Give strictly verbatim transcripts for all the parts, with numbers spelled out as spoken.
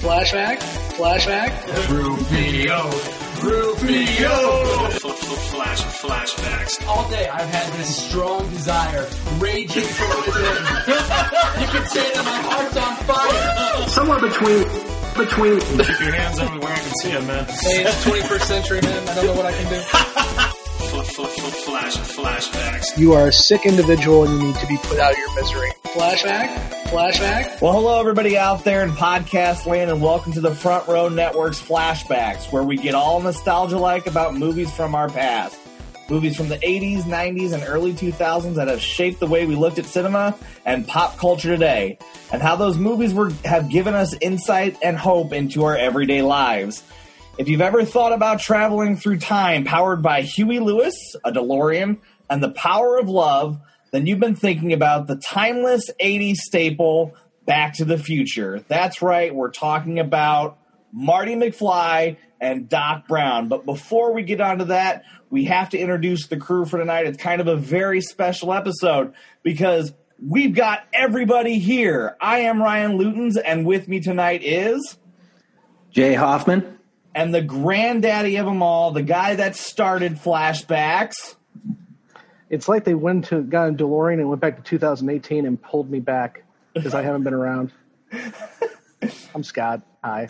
Flashback, flashback, Rufio, Rufio. Flash, flashbacks. All day I've had this strong desire raging from within. You can say that my heart's on fire. Somewhere between, between. Keep your hands on me where I can see them, man. Hey, it's twenty-first century, man. I don't know what I can do. Flash, flashbacks. You are a sick individual and you need to be put out of your misery. Flashback, flashback. Well, hello everybody out there in podcast land, and welcome to the Front Row Network's Flashbacks, where we get all nostalgia-like about movies from our past. Movies from the eighties, nineties, and early two thousands that have shaped the way we looked at cinema and pop culture today, and how those movies were have given us insight and hope into our everyday lives. If you've ever thought about traveling through time powered by Huey Lewis, a DeLorean, and the power of love, then you've been thinking about the timeless eighties staple, Back to the Future. That's right, we're talking about Marty McFly and Doc Brown. But before we get on to that, we have to introduce the crew for tonight. It's kind of a very special episode because we've got everybody here. I am Ryan Lutens, and with me tonight is... Jay Hoffman. And the granddaddy of them all, the guy that started Flashbacks. It's like they went to got a DeLorean and went back to two thousand eighteen and pulled me back because I haven't been around. I'm Scott. Hi.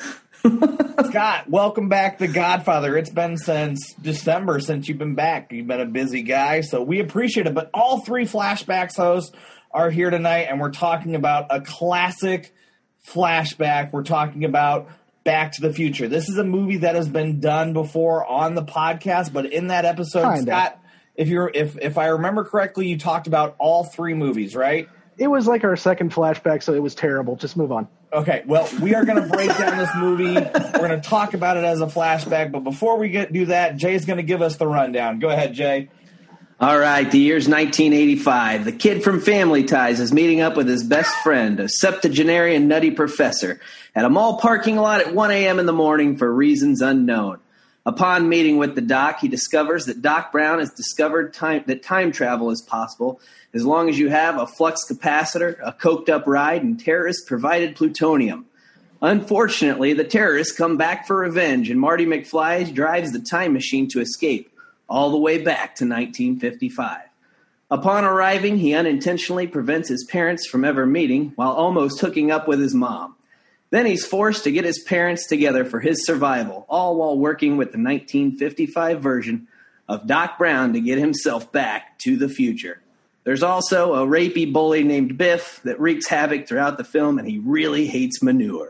Scott, welcome back, The Godfather. It's been since December since you've been back. You've been a busy guy, so we appreciate it. But all three Flashbacks hosts are here tonight, and we're talking about a classic flashback. We're talking about Back to the Future. This is a movie that has been done before on the podcast, but in that episode, Kinda. Scott, if you're if if I remember correctly, you talked about all three movies, right? It was like our second flashback, so it was terrible. Just move on. Okay, well, we are going to break down this movie. We're going to talk about it as a flashback, but before we get do that, Jay's going to give us the rundown. Go ahead, Jay. All right, the year's nineteen eighty-five. The kid from Family Ties is meeting up with his best friend, a septuagenarian nutty professor, at a mall parking lot at one a.m. in the morning for reasons unknown. Upon meeting with the doc, he discovers that Doc Brown has discovered time, that time travel is possible as long as you have a flux capacitor, a coked-up ride, and terrorist-provided plutonium. Unfortunately, the terrorists come back for revenge, and Marty McFly drives the time machine to escape, all the way back to nineteen fifty-five. Upon arriving, he unintentionally prevents his parents from ever meeting while almost hooking up with his mom. Then he's forced to get his parents together for his survival, all while working with the nineteen fifty-five version of Doc Brown to get himself back to the future. There's also a rapey bully named Biff that wreaks havoc throughout the film, and he really hates manure.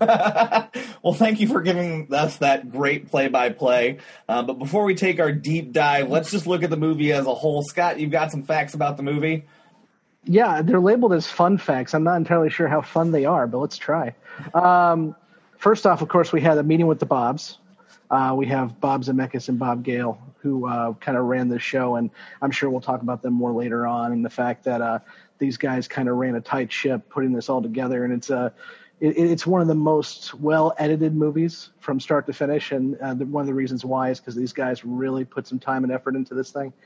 Well, thank you for giving us that great play-by-play. Uh, but before we take our deep dive, let's just look at the movie as a whole. Scott, you've got some facts about the movie? Yeah, they're labeled as fun facts. I'm not entirely sure how fun they are, but let's try. Um, first off, of course, we had a meeting with the Bobs. Uh, we have Bob Zemeckis and Bob Gale, who uh, kind of ran this show, and I'm sure we'll talk about them more later on, and the fact that uh, these guys kind of ran a tight ship putting this all together, and it's a it, it's one of the most well-edited movies from start to finish, and uh, the, one of the reasons why is because these guys really put some time and effort into this thing.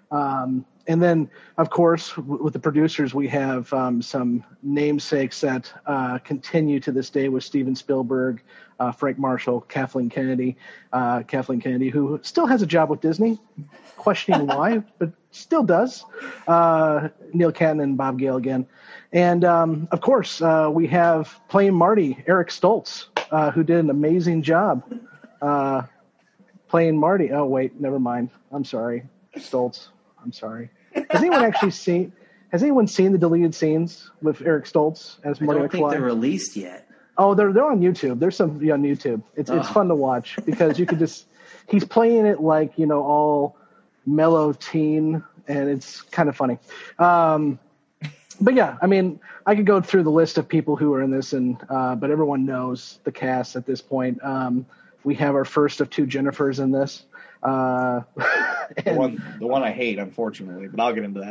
Um, and then, of course, w- with the producers, we have um, some namesakes that uh, continue to this day with Steven Spielberg, uh, Frank Marshall, Kathleen Kennedy, uh, Kathleen Kennedy, who still has a job with Disney, questioning why, but still does. Uh, Neil Cannon and Bob Gale again. And, um, of course, uh, we have playing Marty, Eric Stoltz, uh, who did an amazing job uh, playing Marty. Oh, wait, never mind. I'm sorry. Stoltz. I'm sorry. Has anyone actually seen? Has anyone seen the deleted scenes with Eric Stoltz as Marty I don't McFly? think they're released yet. Oh, they're they're on YouTube. There's some on YouTube. It's Oh. it's fun to watch because you could just he's playing it like, you know, all mellow teen, and it's kind of funny. Um, but yeah, I mean, I could go through the list of people who are in this, and uh, but everyone knows the cast at this point. Um, we have our first of two Jennifers in this. Uh, The one, the one I hate, unfortunately, but I'll get into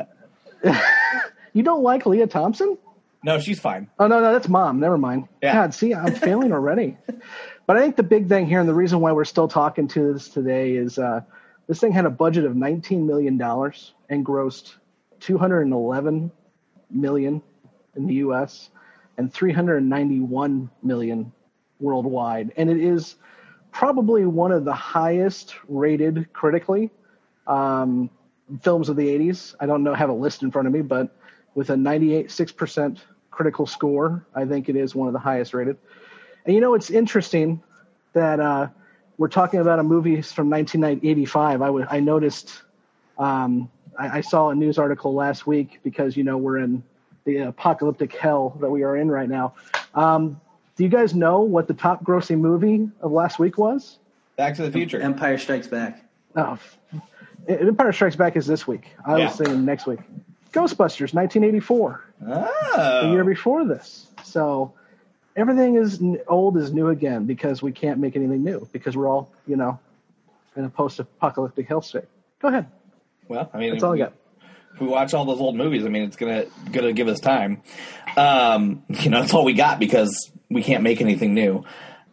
that. You don't like Leah Thompson? No, she's fine. Oh, no, no, that's Mom. Never mind. Yeah. God, see, I'm failing already. But I think the big thing here, and the reason why we're still talking to this today, is uh, this thing had a budget of nineteen million dollars and grossed two hundred eleven million dollars in the U S and three hundred ninety-one million dollars worldwide, and it is probably one of the highest rated critically um, films of the eighties. I don't know, have a list in front of me, but with a ninety-eight point six percent critical score, I think it is one of the highest rated. And you know, it's interesting that uh, we're talking about a movie from nineteen eighty-five. I, w- I noticed, um, I-, I saw a news article last week because, you know, we're in the apocalyptic hell that we are in right now. Um, do you guys know what the top grossing movie of last week was? Back to the Future. Empire Strikes Back. Oh, Empire Strikes Back is this week. I Yeah. was saying next week. Ghostbusters, nineteen eighty-four, Oh. the year before this. So everything is n- old is new again because we can't make anything new because we're all, you know, in a post-apocalyptic hellscape. Go ahead. Well, I mean, That's all I got. If we watch all those old movies, I mean, it's gonna gonna give us time. Um, you know, that's all we got because we can't make anything new.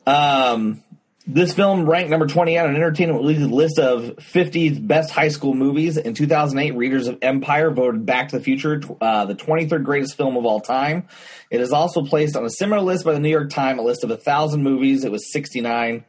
Um, this film ranked number twenty on an Entertainment Weekly list of fifty best high school movies. In two thousand eight, readers of Empire voted Back to the Future uh, the twenty-third greatest film of all time. It is also placed on a similar list by the New York Times, a list of one thousand movies. It was sixty-nine.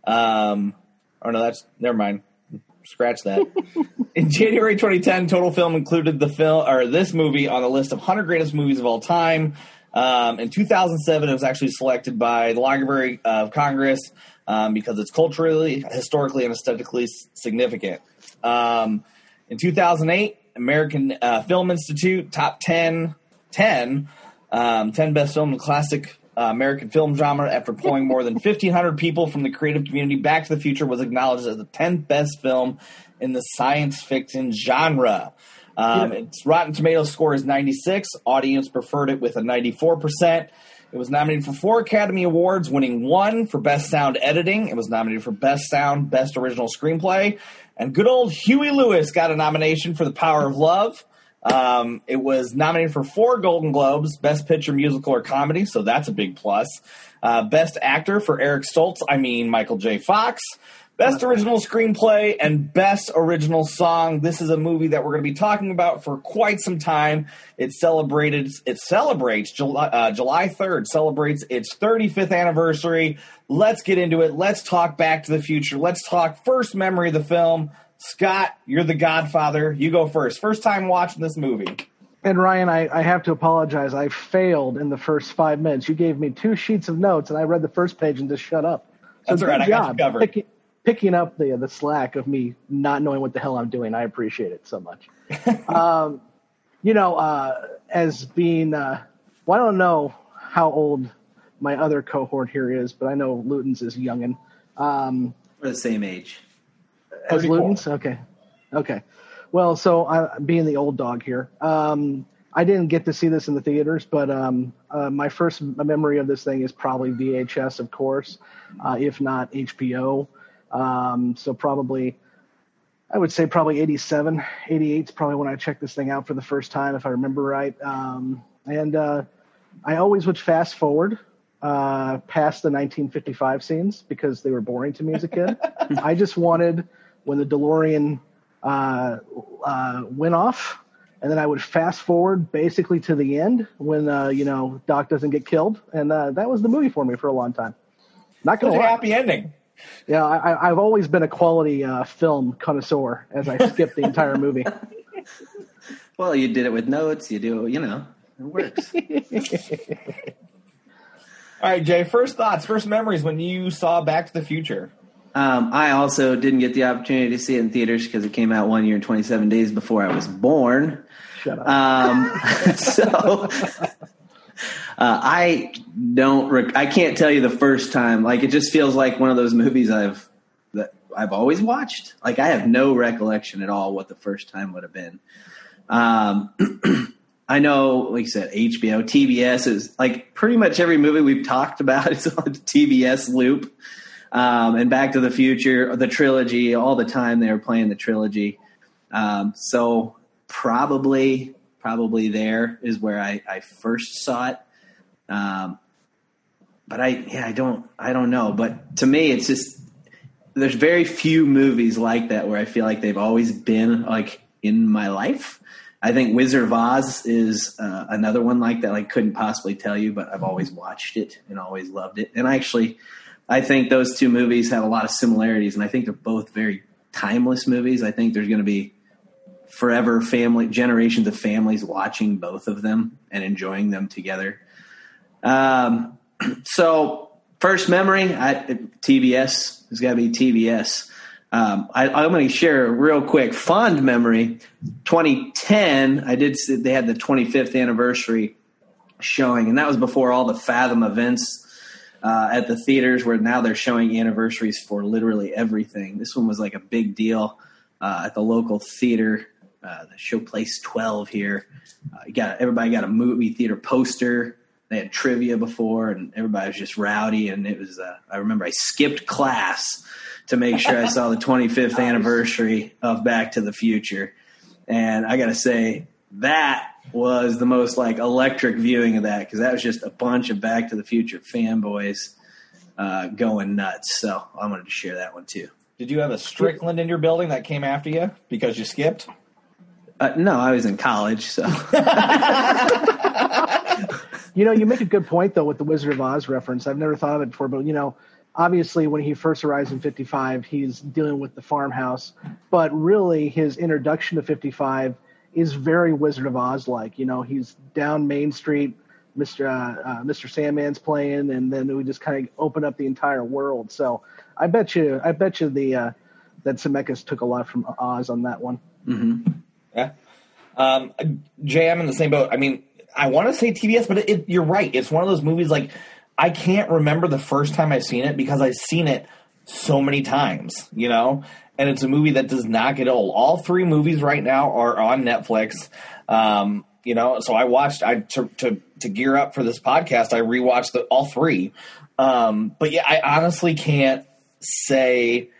Um, oh, no, that's – never mind. Scratch that. In January twenty ten, Total Film included the film or this movie on the list of one hundred greatest movies of all time. Um, in two thousand seven, it was actually selected by the Library of Congress um, because it's culturally, historically, and aesthetically significant. Um, in two thousand eight, American uh, Film Institute top ten, ten, um, ten best film in classic uh, American film genre. After polling more than fifteen hundred people from the creative community, Back to the Future was acknowledged as the tenth best film in the science fiction genre. Um, Yeah. Its Rotten Tomatoes score is ninety-six. Audience preferred it with a ninety-four percent. It was nominated for four Academy Awards, winning one for Best Sound Editing. It was nominated for Best Sound, Best Original Screenplay. And good old Huey Lewis got a nomination for The Power of Love. Um, it was nominated for four Golden Globes, Best Picture, Musical, or Comedy, so that's a big plus. Uh, Best Actor for Eric Stoltz, I mean Michael J. Fox. Best Original Screenplay and Best Original Song. This is a movie that we're going to be talking about for quite some time. It celebrated. It celebrates July, uh, July third. Celebrates its thirty-fifth anniversary. Let's get into it. Let's talk Back to the Future. Let's talk first memory of the film. Scott, you're the Godfather. You go first. First time watching this movie. And Ryan, I, I have to apologize. I failed in the first five minutes. You gave me two sheets of notes, and I read the first page and just shut up. So That's all right. good I got you job covered. Picking, picking up the the slack of me not knowing what the hell I'm doing. I appreciate it so much. um, you know, uh, as being, uh, well, I don't know how old my other cohort here is, but I know Luton's is youngin'. Um, We're the same age. As thirty-four. Luton's? Okay. Okay. Well, so I, being the old dog here, um, I didn't get to see this in the theaters, but um, uh, my first memory of this thing is probably V H S, of course, uh, if not H B O. Um, so probably, I would say probably eighty-seven, eighty-eight is probably when I checked this thing out for the first time, if I remember right. Um, and uh, I always would fast forward uh, past the nineteen fifty-five scenes because they were boring to me as a kid. I just wanted when the DeLorean uh, uh, went off, and then I would fast forward basically to the end when, uh, you know, Doc doesn't get killed. And uh, that was the movie for me for a long time. Not Such going a to lie. happy ending. Yeah, I, I've always been a quality uh, film connoisseur as I skipped the entire movie. Well, you did it with notes. You do, you know, it works. All right, Jay, first thoughts, first memories when you saw Back to the Future. Um, I also didn't get the opportunity to see it in theaters because it came out one year and twenty-seven days before I was born. Shut up. Um, so uh, I don't. Rec- I can't tell you the first time. Like, it just feels like one of those movies I've that I've always watched. Like, I have no recollection at all what the first time would have been. Um, I know, like you said, H B O, T B S is like pretty much every movie we've talked about is on the T B S loop. Um, and Back to the Future, the trilogy, all the time they were playing the trilogy. Um, so probably, probably there is where I, I first saw it. Um, but I, yeah, I don't, I don't know. But to me, it's just, there's very few movies like that where I feel like they've always been like in my life. I think Wizard of Oz is uh, another one like that. I couldn't possibly tell you, but I've always watched it and always loved it. And actually, I think those two movies have a lot of similarities, and I think they're both very timeless movies. I think there's going to be forever family generations of families watching both of them and enjoying them together. Um, so first memory, I, T B S. It's got to be T B S. Um, I, I'm going to share a real quick fond memory. twenty ten, I did. They had the twenty-fifth anniversary showing, and that was before all the Fathom events uh, at the theaters, where now they're showing anniversaries for literally everything. This one was like a big deal uh, at the local theater, uh, the Showplace twelve here. Uh, you got everybody got a movie theater poster. They had trivia before, and everybody was just rowdy. And it was. Uh, I remember I skipped class to make sure I saw the twenty-fifth anniversary of Back to the Future. And I got to say, that was the most like electric viewing of that, because that was just a bunch of Back to the Future fanboys uh, going nuts. So I wanted to share that one too. Did you have a Strickland in your building that came after you because you skipped? Uh, no, I was in college, so. You know, you make a good point, though, with the Wizard of Oz reference. I've never thought of it before, but, you know, obviously when he first arrives in fifty-five, he's dealing with the farmhouse. But really, his introduction to fifty-five is very Wizard of Oz-like. You know, he's down Main Street, Mister Uh, uh, Mister Sandman's playing, and then we just kind of open up the entire world. So I bet you, I bet you the uh, that Zemeckis took a lot from Oz on that one. Mm-hmm. Yeah. Um, Jay, I'm in the same boat. I mean, I want to say T B S, but it, it, you're right. It's one of those movies, like, I can't remember the first time I've seen it because I've seen it so many times, you know? And it's a movie that does not get old. All three movies right now are on Netflix. Um, you know, so I watched, I to, to, to gear up for this podcast, I rewatched the, all three. Um, but yeah, I honestly can't say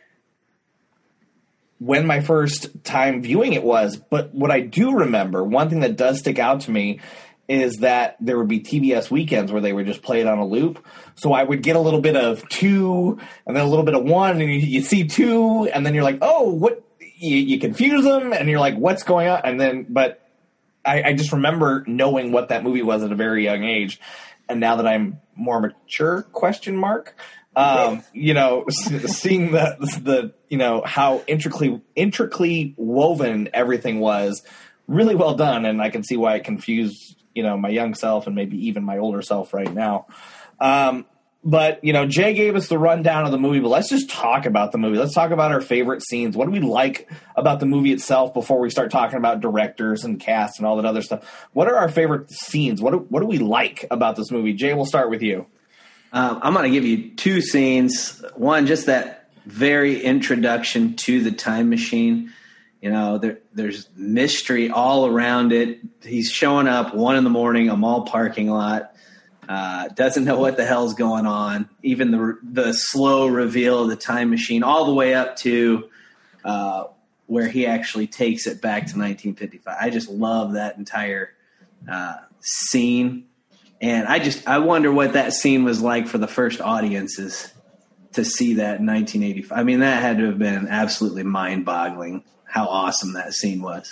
when my first time viewing it was, but what I do remember, one thing that does stick out to me is that there would be T B S weekends where they would just play it on a loop. So I would get a little bit of two and then a little bit of one, and you, you see two, and then you're like, oh, what? You, you confuse them, and you're like, what's going on? And then, but I, I just remember knowing what that movie was at a very young age. And now that I'm more mature, question mark, um, you know, seeing the, the, you know, how intricately, intricately woven everything was, really well done. And I can see why it confused, you know, my young self and maybe even my older self right now. Um, but, you know, Jay gave us the rundown of the movie, but let's just talk about the movie. Let's talk about our favorite scenes. What do we like about the movie itself before we start talking about directors and cast and all that other stuff? What are our favorite scenes? What do, what do we like about this movie? Jay, we'll start with you. Um, I'm going to give you two scenes. One, just that very introduction to the time machine. You know, there, there's mystery all around it. He's showing up one in the morning, a mall parking lot, uh, doesn't know what the hell's going on. Even the the slow reveal of the time machine, all the way up to uh, where he actually takes it back to nineteen fifty-five. I just love that entire uh, scene, and I just I wonder what that scene was like for the first audiences to see that in nineteen eighty-five. I mean, that had to have been absolutely mind-boggling. How awesome that scene was.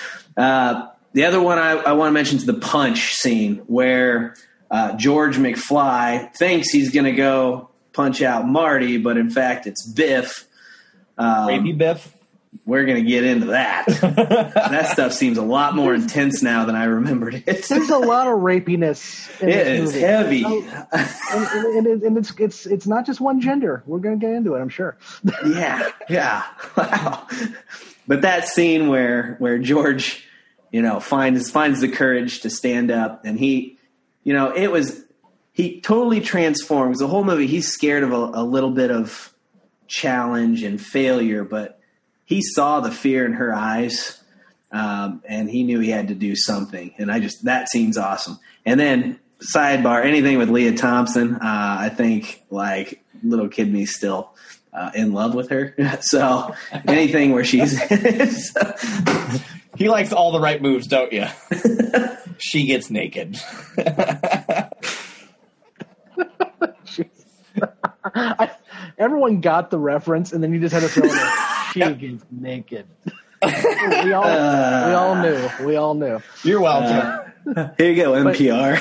Uh, the other one I, I want to mention is the punch scene where uh, George McFly thinks he's going to go punch out Marty, but in fact it's Biff. Um, Rapey Biff? We're going to get into that. That stuff seems a lot more intense now than I remembered it. There's a lot of rapiness in It this is movie. heavy. So, and, and, and, and it's it's it's not just one gender. We're going to get into it, I'm sure. Yeah, yeah. Wow. But that scene where where George, you know, finds finds the courage to stand up, and he, you know, it was he totally transforms the whole movie. He's scared of a, a little bit of challenge and failure, but he saw the fear in her eyes, um, and he knew he had to do something. And I just that scene's awesome. And then sidebar, anything with Leah Thompson, uh, I think like little kid me still. Uh, in love with her. So anything where she's He likes all the right moves, don't you? She gets naked. I, everyone got the reference, and then you just had to throw in there, she gets naked. we all Uh, we all knew. We all knew. You're welcome. Here you go, N P R.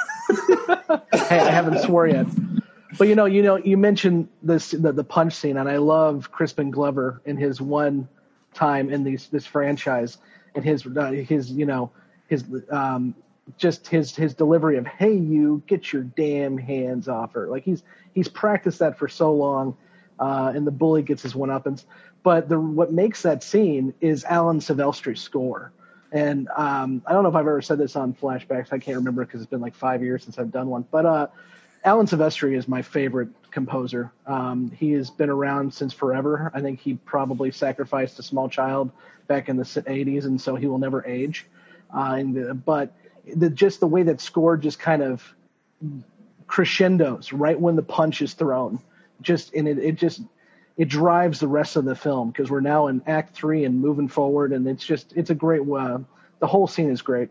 Hey, I haven't swore yet. But you know, you know, you mentioned this the, the punch scene, and I love Crispin Glover in his one time in these this franchise, and his uh, his you know his um just his his delivery of "Hey, you get your damn hands off her!" Like he's he's practiced that for so long, uh, and the bully gets his one uppance. But the what makes that scene is Alan Silvestri's score. And um, I don't know if I've ever said this on Flashbacks. I can't remember because it's been like five years since I've done one. But uh, Alan Silvestri is my favorite composer. Um, he has been around since forever. I think he probably sacrificed a small child back in the eighties, and so he will never age. Uh, and the, but the, just the way that score just kind of crescendos right when the punch is thrown, just and it, it just it drives the rest of the film because we're now in Act Three and moving forward, and it's just it's a great. Uh, the whole scene is great.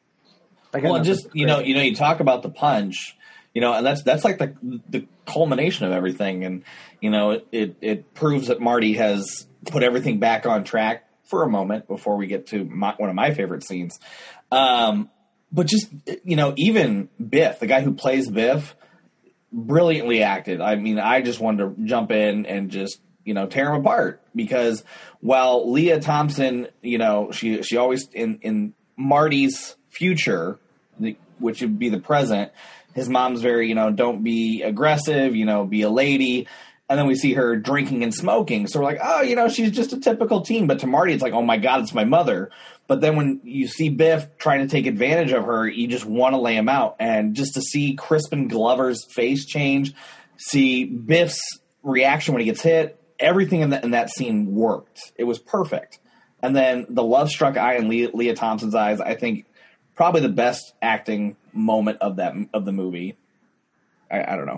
I got Well, nothing just to you know, say. you know, you talk about the punch, you know, and that's that's like the the culmination of everything, and you know, it it, it proves that Marty has put everything back on track for a moment before we get to my, one of my favorite scenes. Um, but just you know, even Biff, the guy who plays Biff, brilliantly acted. I mean, I just wanted to jump in and just, you know, tear him apart because while Leah Thompson, you know, she, she always in, in Marty's future, which would be the present, his mom's very, you know, don't be aggressive, you know, be a lady. And then we see her drinking and smoking. So we're like, oh, you know, she's just a typical teen. But to Marty, it's like, oh my God, it's my mother. But then when you see Biff trying to take advantage of her, you just want to lay him out. And just to see Crispin Glover's face change, see Biff's reaction when he gets hit, everything in, the, in that scene worked. It was perfect. And then the love-struck eye in Leah, Leah Thompson's eyes, I think probably the best acting moment of that of the movie. I, I don't know.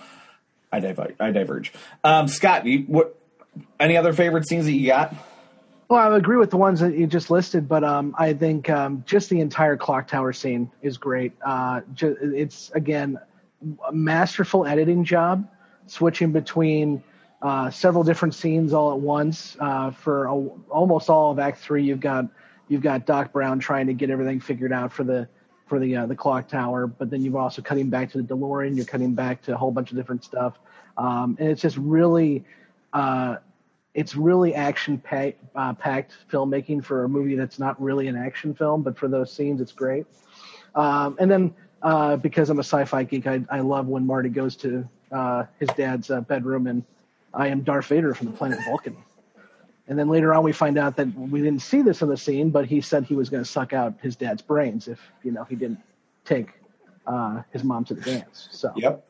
I diverge. I diverge. Um, Scott, you, what? Any other favorite scenes that you got? Well, I agree with the ones that you just listed, but um, I think um, just the entire clock tower scene is great. Uh, ju- it's, again, a masterful editing job, switching between uh, several different scenes all at once. Uh, for a, almost all of Act Three, you've got you've got Doc Brown trying to get everything figured out for the for the uh, the clock tower, but then you've also cutting back to the DeLorean. You're cutting back to a whole bunch of different stuff, um, and it's just really. Uh, It's really action packed, uh, packed filmmaking for a movie that's not really an action film, but for those scenes, it's great. Um, and then uh, because I'm a sci-fi geek, I, I love when Marty goes to uh, his dad's uh, bedroom and I am Darth Vader from the planet Vulcan. And then later on, we find out that we didn't see this in the scene, but he said he was going to suck out his dad's brains if you know he didn't take uh, his mom to the dance. So. Yep.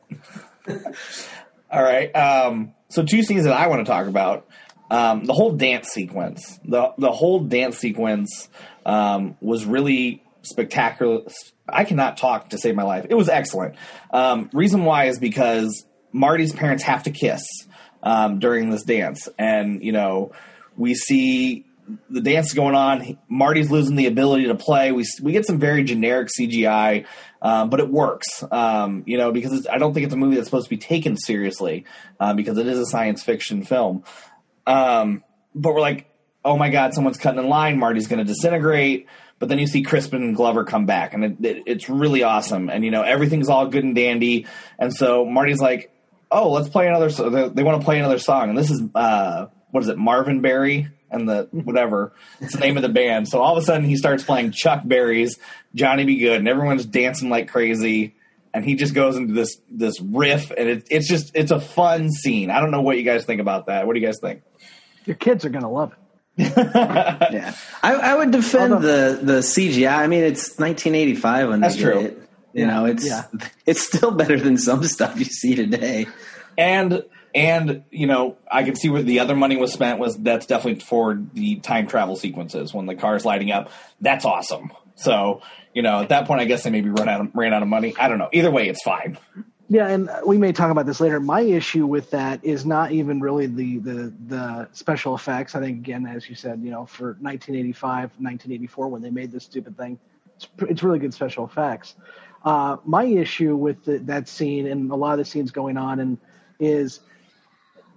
All right. Um, so two scenes that I want to talk about. Um, the whole dance sequence, the the whole dance sequence um, was really spectacular. I cannot talk to save my life. It was excellent. Um, reason why is because Marty's parents have to kiss um, during this dance, and you know we see the dance going on. Marty's losing the ability to play. We we get some very generic C G I, um, but it works. Um, you know because it's, I don't think it's a movie that's supposed to be taken seriously uh, because it is a science fiction film. Um, but we're like, oh my God, someone's cutting in line. Marty's going to disintegrate. But then you see Crispin Glover come back, and it, it, it's really awesome. And, you know, everything's all good and dandy. And so Marty's like, oh, let's play another song. They, they want to play another song. And this is, uh, what is it, Marvin Berry and the whatever. It's the name of the band. So all of a sudden he starts playing Chuck Berry's Johnny Be Good, and everyone's dancing like crazy. And he just goes into this this riff, and it, it's just it's a fun scene. I don't know what you guys think about that. What do you guys think? Your kids are going to love it. Yeah, I, I would defend Although- the the C G I. I mean, it's nineteen eighty-five when That's they true. did it. You know, it's Yeah. it's still better than some stuff you see today. And and you know, I can see where the other money was spent was that's definitely for the time travel sequences when the car's lighting up. That's awesome. So you know, at that point, I guess they maybe run out of, ran out of money. I don't know. Either way, it's fine. Yeah, and we may talk about this later. My issue with that is not even really the, the, the special effects. I think, again, as you said, you know, for nineteen eighty-five, nineteen eighty-four, when they made this stupid thing, it's, it's really good special effects. Uh, my issue with the, that scene and a lot of the scenes going on and is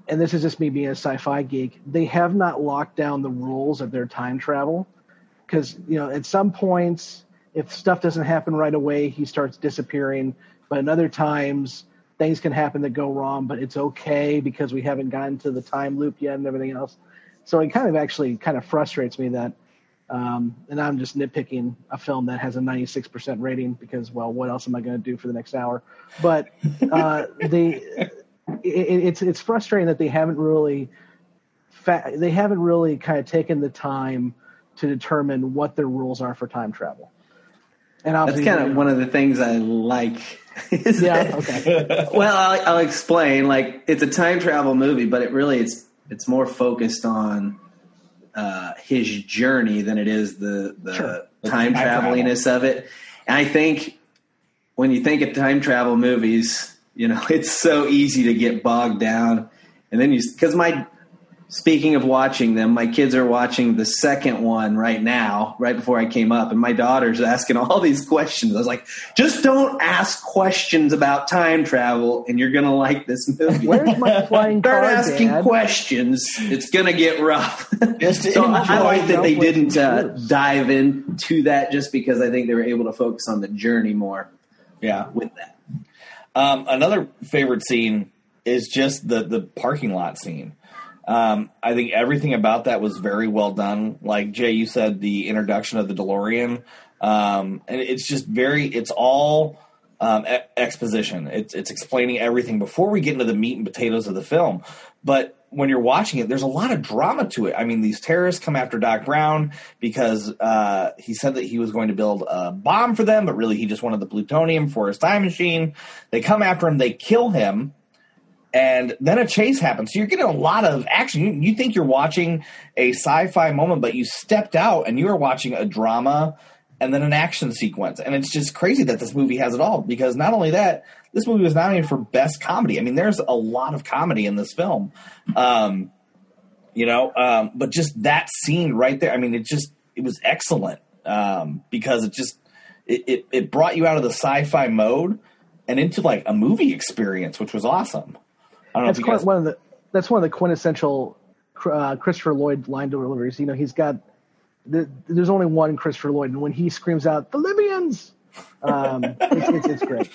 and this is just me being a sci-fi geek, they have not locked down the rules of their time travel. Because, you know, at some points, if stuff doesn't happen right away, he starts disappearing. But in other times, things can happen that go wrong, but it's okay because we haven't gotten to the time loop yet and everything else. So it kind of actually kind of frustrates me that, um, and I'm just nitpicking a film that has a ninety-six percent rating because, well, what else am I going to do for the next hour? But uh, they, it, it's it's frustrating that they haven't really, fa- they haven't really kind of taken the time to determine what their rules are for time travel. And that's kind of one of the things I like. Is yeah. that, okay. Well, I'll, I'll explain. Like, it's a time travel movie, but it really it's it's more focused on uh, his journey than it is the the Sure. time traveliness of it. And I think when you think of time travel movies, you know, it's so easy to get bogged down. And then you, because my, speaking of watching them, my kids are watching the second one right now, right before I came up, and my daughter's asking all these questions. I was like, just don't ask questions about time travel, and you're going to like this movie. Where's my flying Start car, asking Dad? questions. It's going to get rough. Just So I enjoy like that they Jump with didn't uh, Bruce. dive into that just because I think they were able to focus on the journey more Yeah. with that. Um, another favorite scene is just the, the parking lot scene. Um, I think everything about that was very well done. Like Jay, you said, the introduction of the DeLorean. Um, and it's just very, it's all um, e- exposition. It's, it's explaining everything before we get into the meat and potatoes of the film. But when you're watching it, there's a lot of drama to it. I mean, these terrorists come after Doc Brown because uh, he said that he was going to build a bomb for them, but really he just wanted the plutonium for his time machine. They come after him. They kill him. And then a chase happens. So you're getting a lot of action. You, you think you're watching a sci-fi moment, but you stepped out and you are watching a drama and then an action sequence. And it's just crazy that this movie has it all, because not only that, this movie was nominated for Best Comedy. I mean, there's a lot of comedy in this film. Um, you know, um, but just that scene right there, I mean, it just, it was excellent um, because it just, it, it, it brought you out of the sci-fi mode and into like a movie experience, which was awesome. I don't That's know if quite you guys, one of the that's one of the quintessential uh, Christopher Lloyd line deliveries. You know, he's got the, there's only one Christopher Lloyd, and when he screams out "the Libyans," um, it's, it's, it's great.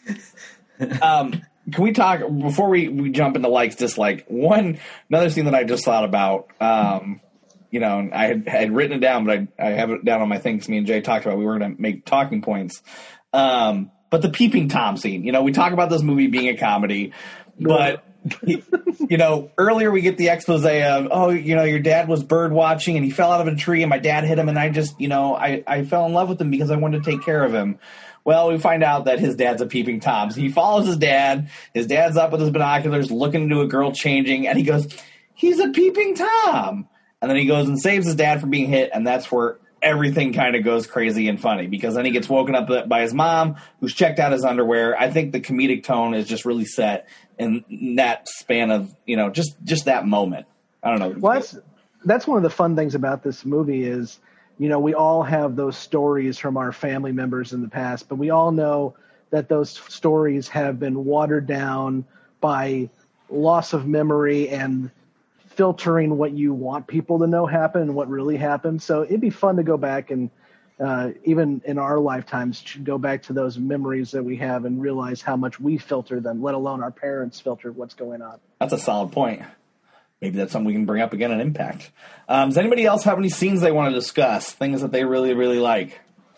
um, can we talk before we, we jump into likes, dislike? One another thing that I just thought about. Um, you know, I had, I had written it down, but I, I have it down on my things. Me and Jay talked about we were going to make talking points. Um, but the peeping Tom scene. You know, we talk about this movie being a comedy. But, you know, earlier we get the expose of, oh, you know, your dad was bird watching and he fell out of a tree and my dad hit him and I just, you know, I, I fell in love with him because I wanted to take care of him. Well, we find out that his dad's a peeping Tom. So he follows his dad. His dad's up with his binoculars looking into a girl changing, and he goes, he's a peeping Tom. And then he goes and saves his dad from being hit, and that's where everything kind of goes crazy and funny, because then he gets woken up by his mom, who's checked out his underwear. I think the comedic tone is just really set in that span of, you know, just, just that moment. I don't know. Well, that's, that's one of the fun things about this movie is, you know, we all have those stories from our family members in the past, but we all know that those stories have been watered down by loss of memory and filtering what you want people to know happen and what really happened. So it'd be fun to go back and uh, even in our lifetimes, go back to those memories that we have and realize how much we filter them, let alone our parents filtered what's going on. That's a solid point. Maybe that's something we can bring up again on Impact. Um, does anybody else have any scenes they want to discuss? Things that they really, really like?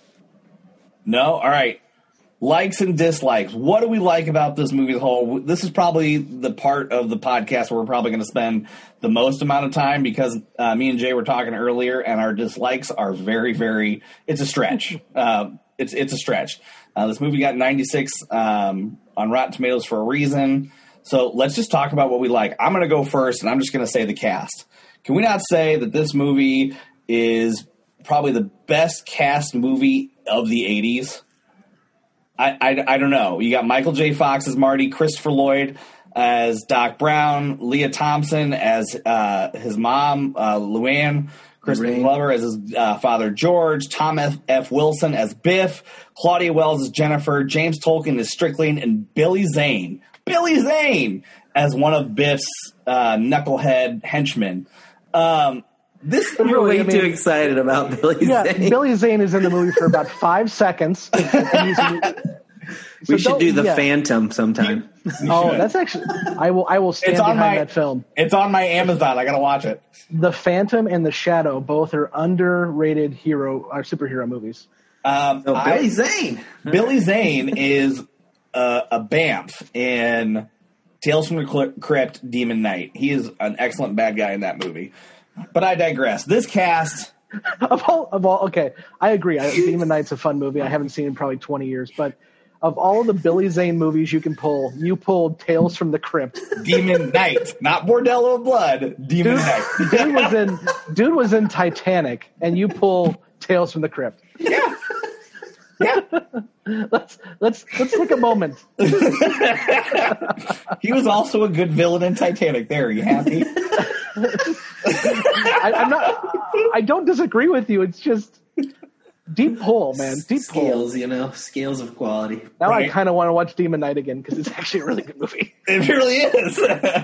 No? All right. Likes and dislikes. What do we like about this movie as a whole? This is probably the part of the podcast where we're probably going to spend the most amount of time, because uh, me and Jay were talking earlier, and our dislikes are very, very – it's a stretch. Uh, it's it's a stretch. Uh, this movie got ninety-six um, on Rotten Tomatoes for a reason. So let's just talk about what we like. I'm going to go first, and I'm just going to say the cast. Can we not say that this movie is probably the best cast movie of the eighties? I, I, I don't know. You got Michael J. Fox as Marty, Christopher Lloyd as Doc Brown, Leah Thompson as uh, his mom, uh, Luann, Crispin Glover as his uh, father, George, Tom F. F. Wilson as Biff, Claudia Wells as Jennifer, James Tolkien as Strickland, and Billy Zane. Billy Zane as one of Biff's uh, knucklehead henchmen. Um, this You're Really, way I mean- too excited about Billy Yeah, Zane. Billy Zane is in the movie for about five seconds. And he's- so we should don't- do the yeah. Phantom sometime. Oh, that's actually. I will. I will stand It's on behind my- that film. It's on my Amazon. I gotta watch it. The Phantom and The Shadow both are underrated hero or superhero movies. Um, Oh, I- Billy Zane. Billy Zane is uh, a Banff in Tales from the Cl- Crypt, Demon Knight. He is an excellent bad guy in that movie. But I digress. This cast, Of all, of all, okay, I agree. I, Demon Knight's a fun movie. I haven't seen it in probably twenty years. But of all the Billy Zane movies you can pull, you pulled Tales from the Crypt. Demon Knight, not Bordello of Blood, Demon Dude, Knight. dude was in dude was in Titanic, and you pull Tales from the Crypt. Yeah. Yeah. Let's let's let's take a moment. He was also a good villain in Titanic. There, are you happy? I, I'm not. I don't disagree with you. It's just deep pull, man. Deep pull. Scales, you know, scales of quality. Now Right. I kind of want to watch Demon Knight again because it's actually a really good movie. It really is.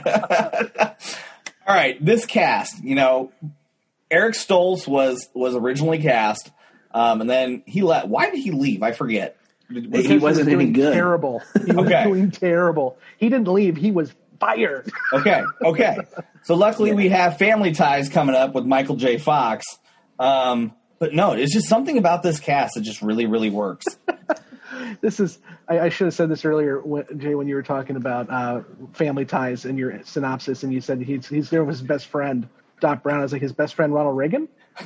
All right, this cast, you know, Eric Stoltz was was originally cast, um, and then he left. Why did he leave? I forget. He Because wasn't was any doing good. Terrible. He was Okay. doing terrible. He didn't leave. He was fired. Okay, okay. So luckily we have Family Ties coming up with Michael J. Fox. Um, but no, it's just something about this cast that just really, really works. This is. I, I should have said this earlier, when, Jay, when you were talking about uh, Family Ties in your synopsis, and you said he's he's there with his best friend Doc Brown. I was like, his best friend Ronald Reagan.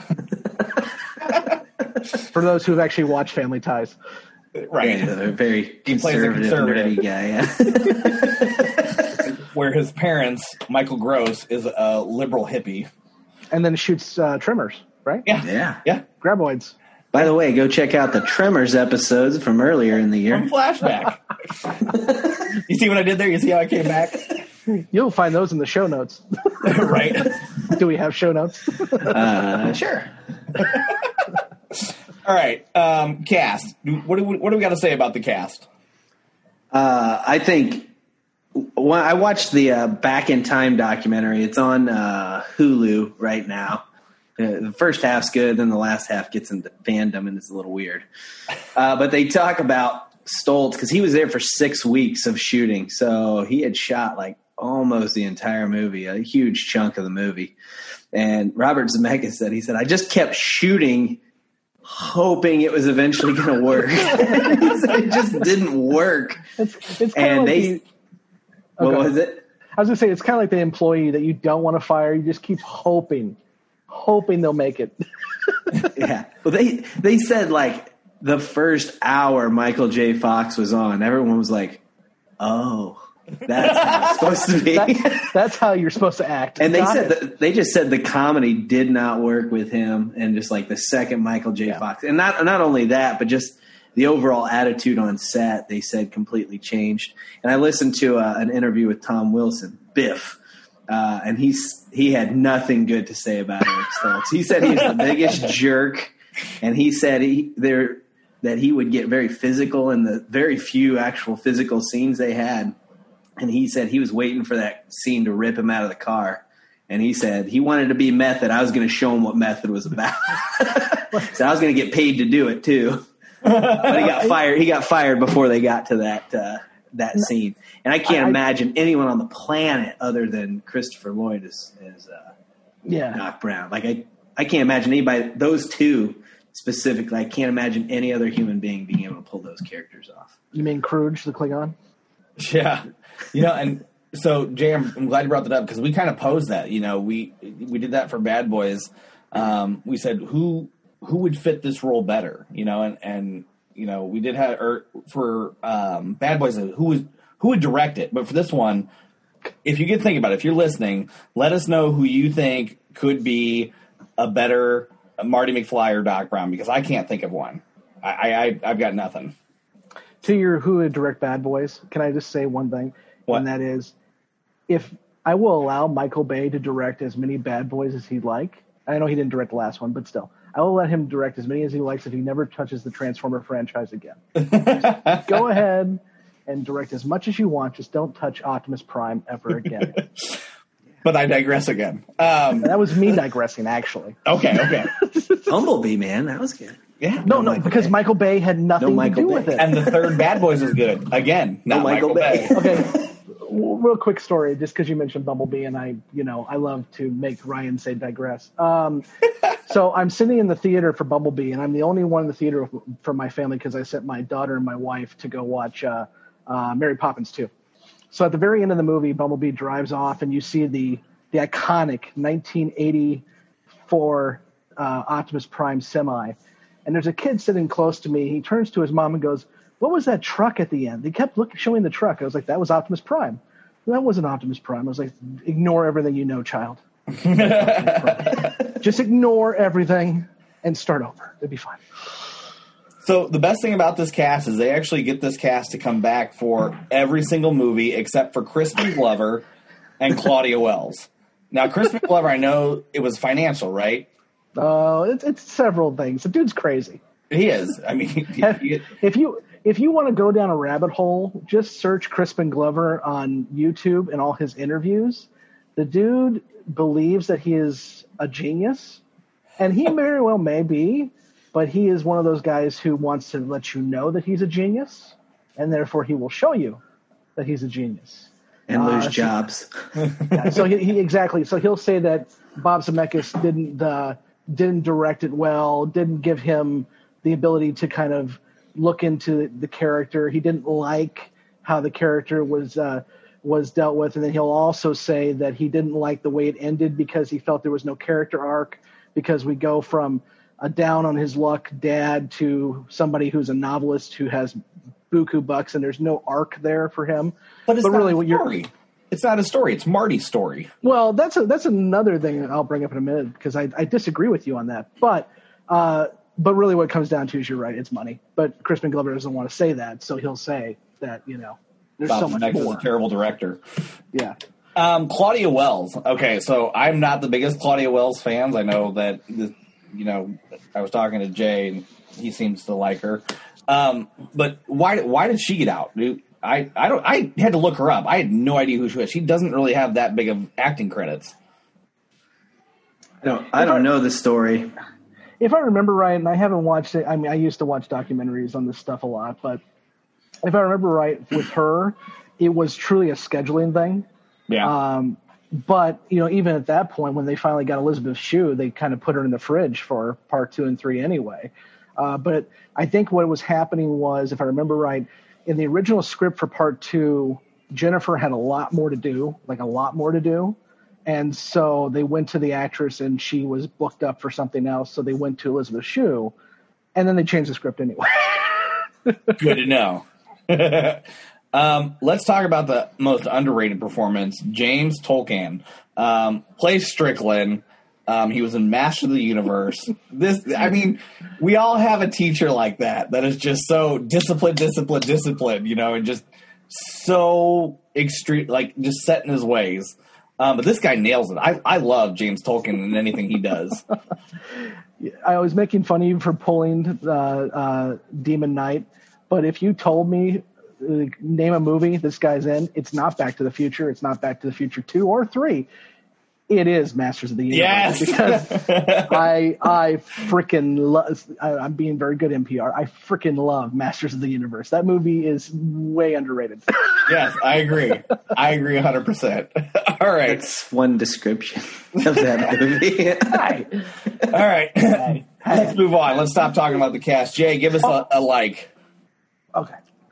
For those who have actually watched Family Ties. Right. Yeah, a very He plays a conservative, conservative. nerdy guy. Yeah. Where his parents, Michael Gross, is a liberal hippie. And then shoots uh, trimmers, right? Yeah. Yeah. Yeah. Graboids. By the way, go check out the Tremors episodes from earlier in the year. From Flashback. You see what I did there? You see how I came back? You'll find those in the show notes. Right. Do we have show notes? Uh, sure. All right. Um, cast. What do we, what do we got to say about the cast? Uh, I think when I watched the uh, Back in Time documentary. It's on uh, Hulu right now. Uh, the first half's good, then the last half gets into fandom and it's a little weird. Uh, but they talk about Stoltz because he was there for six weeks of shooting, so he had shot like almost the entire movie, a huge chunk of the movie. And Robert Zemeckis said, he said, I just kept shooting hoping it was eventually going to work. He said it just didn't work. It's, it's kind And of like they, the, what okay. was it? I was going to say, it's kind of like the employee that you don't want to fire. You just keep hoping, hoping they'll make it. Yeah. Well, they, they said like the first hour Michael J. Fox was on, everyone was like, oh, that's how it's supposed to be. That, that's how you're supposed to act. And they Got said it. that they just said the comedy did not work with him, and just like the second Michael J. Yeah. Fox, and not not only that, but just the overall attitude on set, they said completely changed. And I listened to uh, an interview with Tom Wilson, Biff, uh, and he's he had nothing good to say about Eric Stoltz. He said he's the biggest jerk, and he said he there that he would get very physical in the very few actual physical scenes they had. And he said he was waiting for that scene to rip him out of the car. And he said he wanted to be method. I was going to show him what method was about. So I was going to get paid to do it too. But he got fired. He got fired before they got to that uh, that scene. And I can't I- imagine anyone on the planet other than Christopher Lloyd is, is uh, yeah. Doc Brown. Like I, I can't imagine anybody. Those two specifically, I can't imagine any other human being being able to pull those characters off. You mean Kruge, the Klingon? Yeah. You know, and so Jay, I'm, I'm glad you brought that up because we kind of posed that. You know, we we did that for Bad Boys. Um, we said who who would fit this role better. You know, and and you know we did have or for um, Bad Boys who would who would direct it. But for this one, if you could think about it, if you're listening, let us know who you think could be a better Marty McFly or Doc Brown because I can't think of one. I, I I've got nothing. To your who would direct Bad Boys, can I just say one thing? What? And that is, if I will allow Michael Bay to direct as many Bad Boys as he'd like. I know he didn't direct the last one, but still, I will let him direct as many as he likes if he never touches the Transformer franchise again. Go ahead, and direct as much as you want. Just don't touch Optimus Prime ever again. But I digress again. Um, that was me digressing, actually. Okay, okay. Bumblebee, man, that was good. Yeah. No, no, because Bay. Michael Bay had nothing no to do Bay. with it. And the third Bad Boys was good. Again, not no Michael, Michael Bay. Bay. Okay. Real quick story, just because you mentioned Bumblebee, and I, you know, I love to make Ryan say digress. Um, so I'm sitting in the theater for Bumblebee, and I'm the only one in the theater for my family because I sent my daughter and my wife to go watch uh, uh, Mary Poppins two. So at the very end of the movie, Bumblebee drives off, and you see the the iconic nineteen eighty-four uh, Optimus Prime semi, and there's a kid sitting close to me. He turns to his mom and goes, "What was that truck at the end?" They kept looking, showing the truck. I was like, "That was Optimus Prime." That wasn't Optimus Prime. I was like, "Ignore everything you know, child. Just ignore everything and start over. It'd be fine." So the best thing about this cast is they actually get this cast to come back for every single movie except for Crispin Glover and Claudia Wells. Now, Crispin Glover, I know it was financial, right? Oh, uh, it's, it's several things. The dude's crazy. He is. I mean, he, if you if you want to go down a rabbit hole, just search Crispin Glover on YouTube and all his interviews. The dude believes that he is a genius, and he very well may be, but he is one of those guys who wants to let you know that he's a genius, and therefore he will show you that he's a genius. And lose uh, jobs. Yeah, so he, he exactly. So he'll say that Bob Zemeckis didn't uh, didn't direct it well, didn't give him the ability to kind of look into the character. He didn't like how the character was uh, was dealt with, and then he'll also say that he didn't like the way it ended because he felt there was no character arc. Because we go from a down on his luck dad to somebody who's a novelist who has buku bucks, and there's no arc there for him. But it's but not really, a what you're story. It's not a story. It's Marty's story. Well, that's a, that's another thing I'll bring up in a minute because I, I disagree with you on that. But uh, but really, what it comes down to is you're right. It's money. But Crispin Glover doesn't want to say that, so he'll say that you know there's Bob so much Zemeckis more. is a terrible director. Yeah. Um, Claudia Wells. Okay, so I'm not the biggest Claudia Wells fans. I know that the, you know I was talking to Jay and he seems to like her. Um, but why why did she get out, dude? I, I don't. I had to look her up. I had no idea who she was. She doesn't really have that big of acting credits. I don't. I don't know the story. If I remember right, and I haven't watched it. I mean, I used to watch documentaries on this stuff a lot, but if I remember right, with her, it was truly a scheduling thing. Yeah. Um, but you know, even at that point, when they finally got Elizabeth Shue, they kind of put her in the fridge for part two and three anyway. Uh, but I think what was happening was, if I remember right, in the original script for part two, Jennifer had a lot more to do, like a lot more to do. And so they went to the actress and she was booked up for something else. So they went to Elizabeth Shue and then they changed the script anyway. Good to know. um, let's talk about the most underrated performance. James Tolkien um, plays Strickland. Um, he was in Master of the Universe. This, I mean, we all have a teacher like that, that is just so disciplined, disciplined, disciplined, you know, and just so extreme, like just set in his ways. Um, but this guy nails it. I, I love James Tolkien and anything he does. I was making fun of you for pulling uh, uh, Demon Knight, but if you told me, uh, name a movie this guy's in, it's not Back to the Future, it's not Back to the Future two or three. It is Masters of the Universe. Yes. Because I I freaking love, I'm being very good N P R. I freaking love Masters of the Universe. That movie is way underrated. Yes, I agree. I agree one hundred percent. All right. That's one description of that movie. Hi. All right. Hi. Let's move on. Let's stop talking about the cast. Jay, give us a, a like. Okay.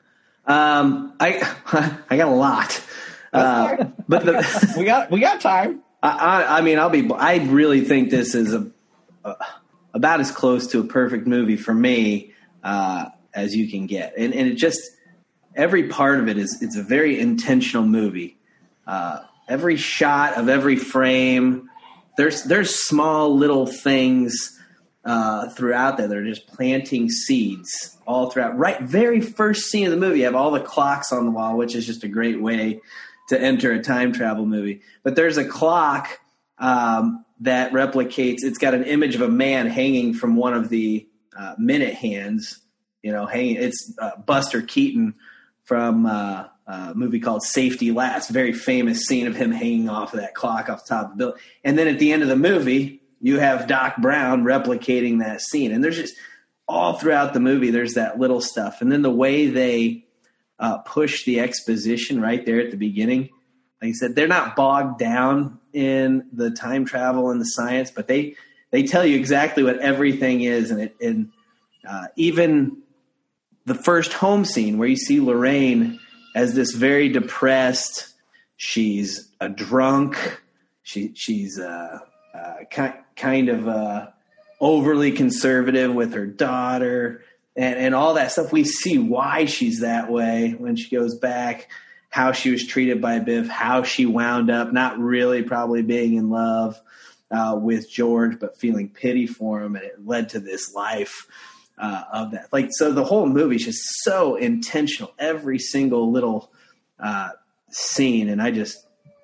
Um, I I got a lot, uh, but the, we got we got time. I, I, I mean, I'll be. I really think this is a, a about as close to a perfect movie for me uh, as you can get, and and it just every part of it is it's a very intentional movie. Uh, every shot of every frame, there's there's small little things uh, throughout there that are just planting seeds all throughout. Right, very first scene of the movie, you have all the clocks on the wall, which is just a great way to enter a time travel movie. But there's a clock um, that replicates, it's got an image of a man hanging from one of the uh, minute hands, you know, hanging. It's uh, Buster Keaton from uh, a movie called Safety Last, very famous scene of him hanging off of that clock off the top of the building. And then at the end of the movie, you have Doc Brown replicating that scene. And there's just all throughout the movie, there's that little stuff. And then the way they uh, push the exposition right there at the beginning, like I said, they're not bogged down in the time travel and the science, but they they tell you exactly what everything is. And it and uh, even the first home scene where you see Lorraine as this very depressed, she's a drunk, she she's uh, uh, ki- kind of uh, overly conservative with her daughter and, and all that stuff. We see why she's that way when she goes back, how she was treated by Biff, how she wound up not really probably being in love uh, with George, but feeling pity for him. And it led to this life uh, of that. Like, so the whole movie is just so intentional, every single little uh, scene. And I just,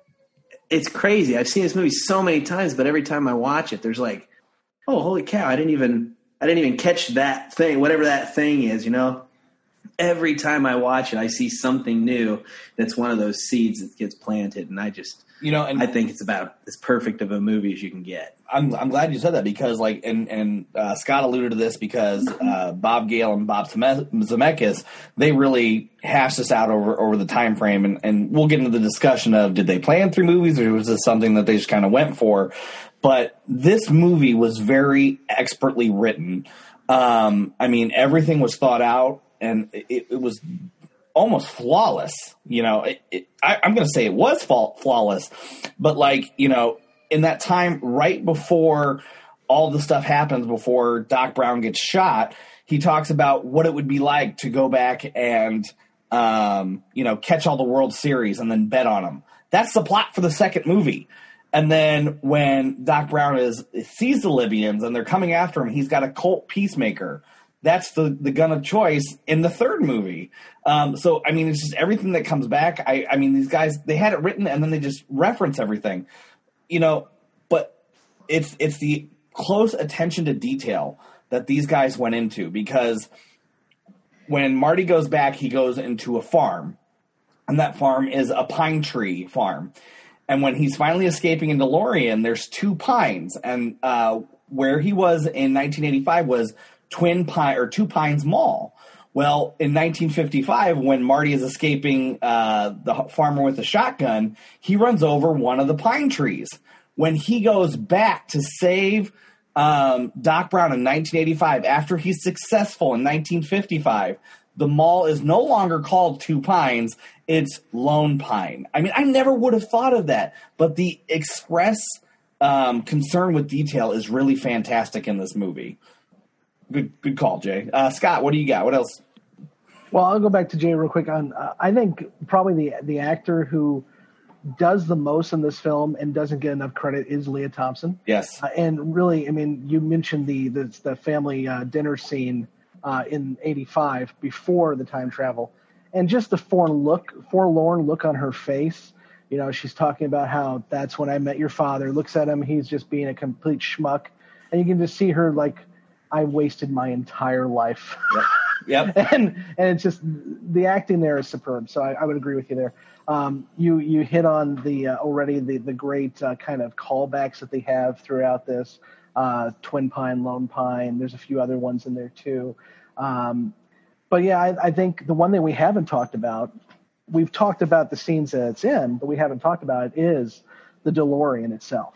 it's crazy. I've seen this movie so many times, but every time I watch it, there's like, oh, holy cow. I didn't even, I didn't even catch that thing, whatever that thing is, you know? Every time I watch it, I see something new that's one of those seeds that gets planted. And I just, you know, and I think it's about as perfect of a movie as you can get. I'm I'm glad you said that because, like, and and uh, Scott alluded to this because uh, Bob Gale and Bob Zemeckis, they really hashed this out over, over the time frame, and, and we'll get into the discussion of did they plan three movies or was this something that they just kind of went for? But this movie was very expertly written. Um, I mean, everything was thought out, and it, it was almost flawless. You know, it, it, I, I'm going to say it was flawless, but like, you know, in that time right before all the stuff happens, before Doc Brown gets shot, he talks about what it would be like to go back and, um, you know, catch all the World Series and then bet on them. That's the plot for the second movie. And then when Doc Brown is sees the Libyans and they're coming after him, he's got a Colt Peacemaker. That's the, the gun of choice in the third movie. Um, so, I mean, it's just everything that comes back. I, I mean, these guys, they had it written and then they just reference everything, you know, but it's, it's the close attention to detail that these guys went into, because when Marty goes back, he goes into a farm, and that farm is a pine tree farm. And when he's finally escaping in DeLorean, there's two pines, and uh, where he was in nineteen eighty-five was Twin Pine or Two Pines Mall. Well, in nineteen fifty-five, when Marty is escaping uh, the farmer with the shotgun, he runs over one of the pine trees. When he goes back to save um, Doc Brown in nineteen eighty-five, after he's successful in nineteen fifty-five, the mall is no longer called Two Pines, it's Lone Pine. I mean, I never would have thought of that, but the express um, concern with detail is really fantastic in this movie. Good good call, Jay. Uh, Scott, what do you got? What else? Well, I'll go back to Jay real quick. On uh, I think probably the the actor who does the most in this film and doesn't get enough credit is Leah Thompson. Yes. Uh, and really, I mean, you mentioned the the, the family uh, dinner scene uh, in eighty-five before the time travel, and just the forlorn look, forlorn look on her face. You know, she's talking about how that's when I met your father. Looks at him, he's just being a complete schmuck, and you can just see her like, I wasted my entire life. Yep. Yep. and and it's just the acting there is superb. So I, I would agree with you there. Um, you you hit on the uh, already the the great uh, kind of callbacks that they have throughout this. Uh, Twin Pine, Lone Pine. There's a few other ones in there too. Um, but yeah, I, I think the one that we haven't talked about, we've talked about the scenes that it's in, but we haven't talked about it, is the DeLorean itself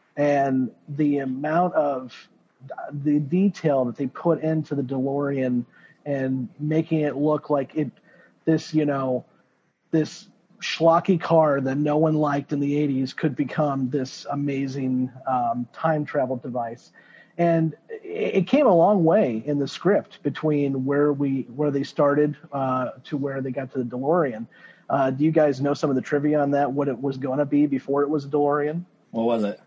and the amount of the detail that they put into the DeLorean and making it look like it, this, you know, this schlocky car that no one liked in the eighties could become this amazing um, time travel device. And it came a long way in the script between where we, where they started uh, to where they got to the DeLorean. Uh, do you guys know some of the trivia on that? What it was going to be before it was a DeLorean? What was it?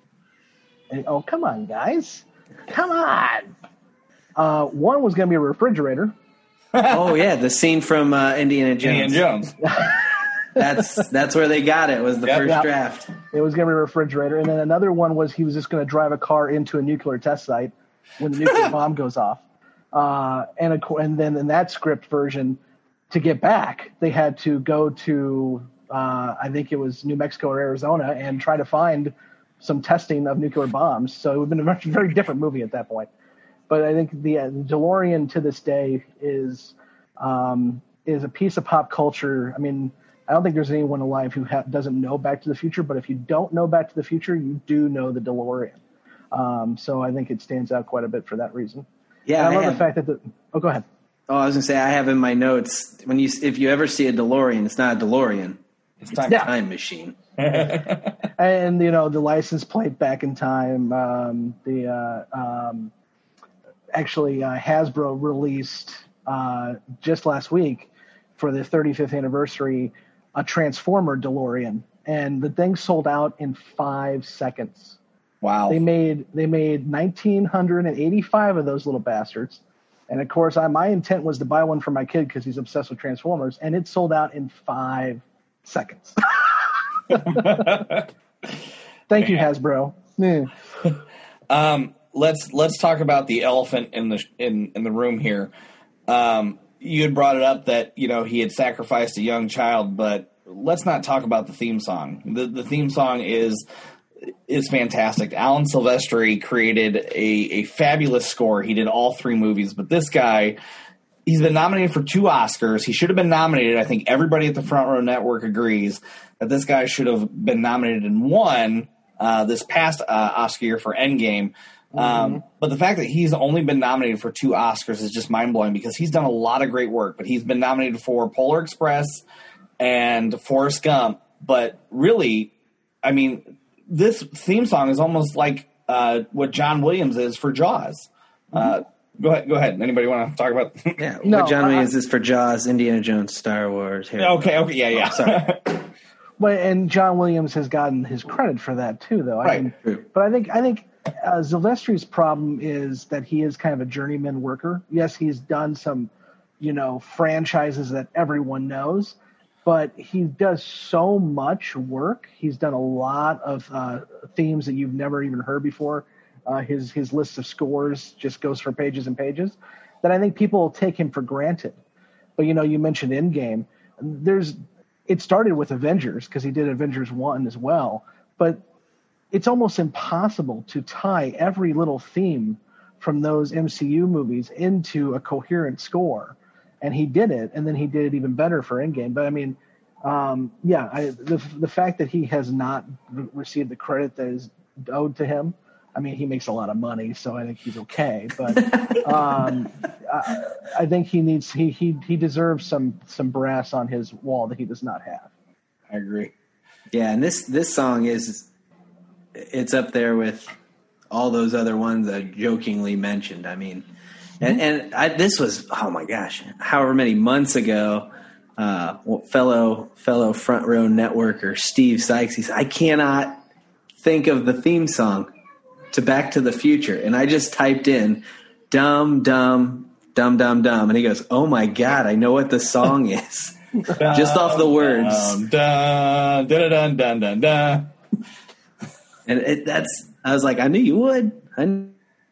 And, oh, come on, guys. Come on. Uh, one was going to be a refrigerator. Oh, yeah, the scene from uh, Indiana Jones. Indiana Jones. That's that's where they got it, was the Yep. first Yep. draft. It was going to be a refrigerator. And then another one was he was just going to drive a car into a nuclear test site when the nuclear bomb goes off. Uh, and, a, and then in that script version, to get back, they had to go to, uh, I think it was New Mexico or Arizona, and try to find some testing of nuclear bombs. So it would have been a much, very different movie at that point. But I think the, uh, the DeLorean to this day is um, is a piece of pop culture. I mean, I don't think there's anyone alive who ha- doesn't know Back to the Future, but if you don't know Back to the Future, you do know the DeLorean. Um, so I think it stands out quite a bit for that reason. Yeah, and I love I the have, fact that the – oh, go ahead. Oh, I was going to say, I have in my notes, when you if you ever see a DeLorean, it's not a DeLorean. It's time, Yeah. time machine. And, you know, the license plate back in time, um, the uh, um, actually uh, Hasbro released uh, just last week for the thirty-fifth anniversary a Transformer DeLorean, and the thing sold out in five seconds. Wow. They made they made one thousand nine hundred eighty-five of those little bastards, and of course, I, my intent was to buy one for my kid because he's obsessed with Transformers, and it sold out in five seconds. Thank you, Hasbro. Yeah. Um, let's let's talk about the elephant in the in, in the room here. Um, you had brought it up that you know he had sacrificed a young child, but let's not talk about the theme song. The the theme song is is fantastic. Alan Silvestri created a, a fabulous score. He did all three movies, but this guy, he's been nominated for two Oscars. He should have been nominated. I think everybody at the Front Row Network agrees that this guy should have been nominated and won uh, this past uh, Oscar year for Endgame. Um, mm-hmm. But the fact that he's only been nominated for two Oscars is just mind-blowing because he's done a lot of great work. But he's been nominated for Polar Express and Forrest Gump. But really, I mean, this theme song is almost like uh, what John Williams is for Jaws. Uh, go ahead. Go ahead. Anybody want to talk about? Yeah, No, what John I- Williams is for Jaws, Indiana Jones, Star Wars. Harry okay. Okay. Yeah. Yeah. Oh, sorry. Well, and John Williams has gotten his credit for that too, though. I Right. mean, True. but I think I think uh, Silvestri's problem is that he is kind of a journeyman worker. Yes, he's done some, you know, franchises that everyone knows, but he does so much work. He's done a lot of uh, themes that you've never even heard before. Uh, his his list of scores just goes for pages and pages. That I think people will take him for granted. But you know, you mentioned Endgame. There's it started with Avengers because he did Avengers one as well. But it's almost impossible to tie every little theme from those M C U movies into a coherent score. And he did it, and then he did it even better for Endgame. But I mean, um, yeah, I, the the fact that he has not re- received the credit that is owed to him. I mean, he makes a lot of money, so I think he's okay. But um, I, I think he needs he he he deserves some some brass on his wall that he does not have. I agree. Yeah, and this this song is it's up there with all those other ones I jokingly mentioned. I mean, and and I, this was oh my gosh, however many months ago. Uh, fellow fellow Front Row Networker Steve Sykes, he said, I cannot think of the theme song to Back to the Future, and I just typed in "dumb dumb dum dum dum," and he goes, "Oh my god, I know what the song is." Just off the words. Dun, dun, dun, dun, dun, dun, dun. And it, that's, I was like, I knew you would. I knew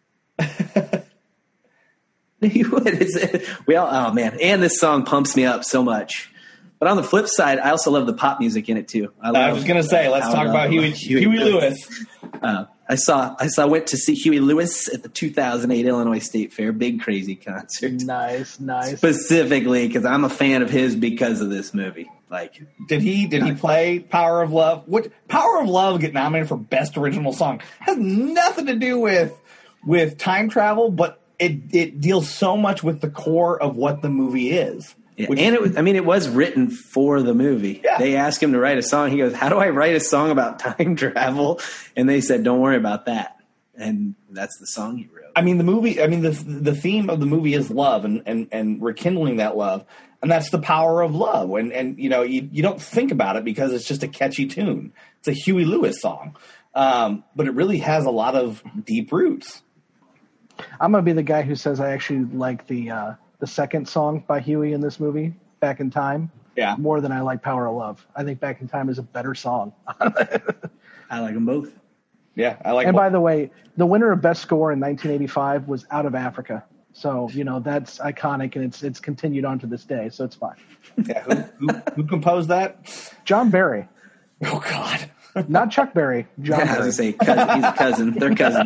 you would. It's, we all, oh man. And this song pumps me up so much. But on the flip side, I also love the pop music in it too. I, love, I was going to say, let's how talk I about love Huey, Huey Lewis. Uh, I saw, I saw, went to see Huey Lewis at the two thousand eight Illinois State Fair, big crazy concert. Nice, nice. Specifically because I'm a fan of his because of this movie. Like, Did he did he play Power of Love? What Power of Love get nominated for Best Original Song? Has nothing to do with with time travel, but it it deals so much with the core of what the movie is. yeah, Which- and it was, I mean, it was written for the movie. Yeah. They asked him to write a song. He goes, how do I write a song about time travel? And they said, don't worry about that. And that's the song he wrote. I mean, the movie. I mean, the the theme of the movie is love and and, and rekindling that love, and that's the power of love. And and you know, you you don't think about it because it's just a catchy tune. It's a Huey Lewis song, um, but it really has a lot of deep roots. I'm gonna be the guy who says I actually like the uh, the second song by Huey in this movie, "Back in Time," Yeah, more than I like "Power of Love." I think "Back in Time" is a better song. I like them both. yeah. I like. And by the way, the winner of Best Score in nineteen eighty-five was Out of Africa. So, you know, that's iconic, and it's it's continued on to this day, so it's fine. Yeah, who, who, who composed that? John Barry. Oh, God. Not Chuck Berry. John Yeah, I Barry. was going to say, cousin, he's a cousin. They're cousins.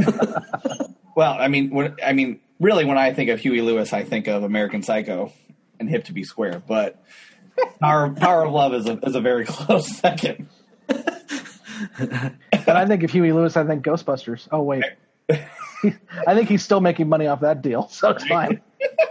Well, I mean, when, I mean, really, when I think of Huey Lewis, I think of American Psycho and Hip to Be Square. But Power, Power of Love is a, is a very close second. And I think of Huey Lewis, I think Ghostbusters. Oh, wait. I think he's still making money off that deal, so it's fine.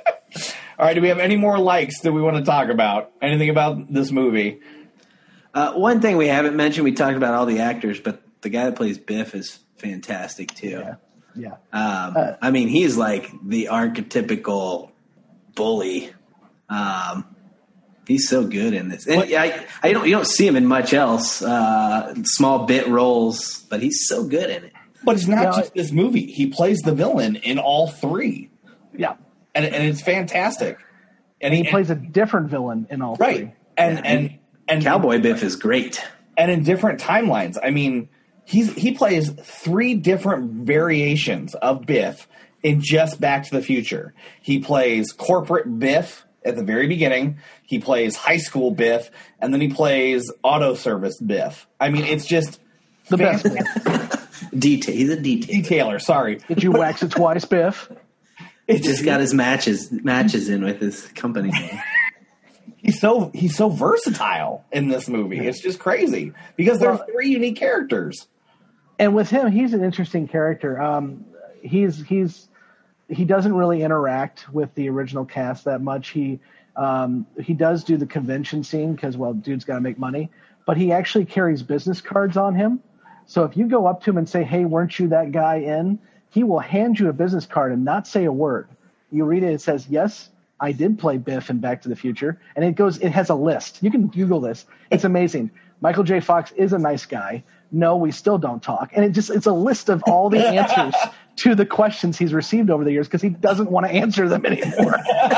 All right, do we have any more likes that we want to talk about? Anything about this movie? Uh, one thing we haven't mentioned, we talked about all the actors, but the guy that plays Biff is fantastic, too. Yeah. Yeah. Um, Uh, I mean, he's like the archetypical bully. Um, he's so good in this. And I, I don't, you don't see him in much else, uh, small bit roles, but he's so good in it. But it's not No, just this movie. He plays the villain in all three. Yeah. And, and it's fantastic. And He and- plays a different villain in all right. three. And, and, and Cowboy Biff is great. and in different timelines. I mean, he's he plays three different variations of Biff in just Back to the Future. He plays corporate Biff at the very beginning. He plays high school Biff, and then he plays auto service Biff. I mean, it's just The best. Detail. He's a detail. detailer. Sorry, Did you wax it twice, Biff? it's Just got his matches matches in with his company name. he's so he's so versatile in this movie. It's just crazy because there's Well- three unique characters. And with him, he's an interesting character. Um, he's he's he doesn't really interact with the original cast that much. He um, he does do the convention scene because, well, dude's got to make money. But he actually carries business cards on him. So if you go up to him and say, "Hey, weren't you that guy in?" he will hand you a business card and not say a word. You read it; it says, "Yes, I did play Biff in Back to the Future," and it goes. It has a list. You can Google this. It's amazing. Michael J. Fox is a nice guy. No, we still don't talk. And it just it's a list of all the answers to the questions he's received over the years because he doesn't want to answer them anymore.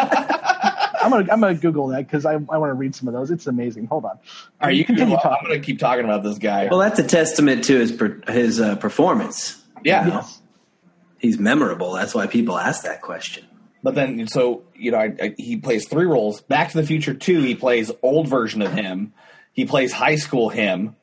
I'm gonna I'm gonna Google that because I I want to read some of those. It's amazing. Hold on. All right, you continue I'm talking. going to keep talking about this guy. Well, that's a testament to his per, his uh, performance. yeah. Yes. He's memorable. That's why people ask that question. But then, so, you know, I, I, he plays three roles. Back to the Future two, he plays old version of him. He plays high school him.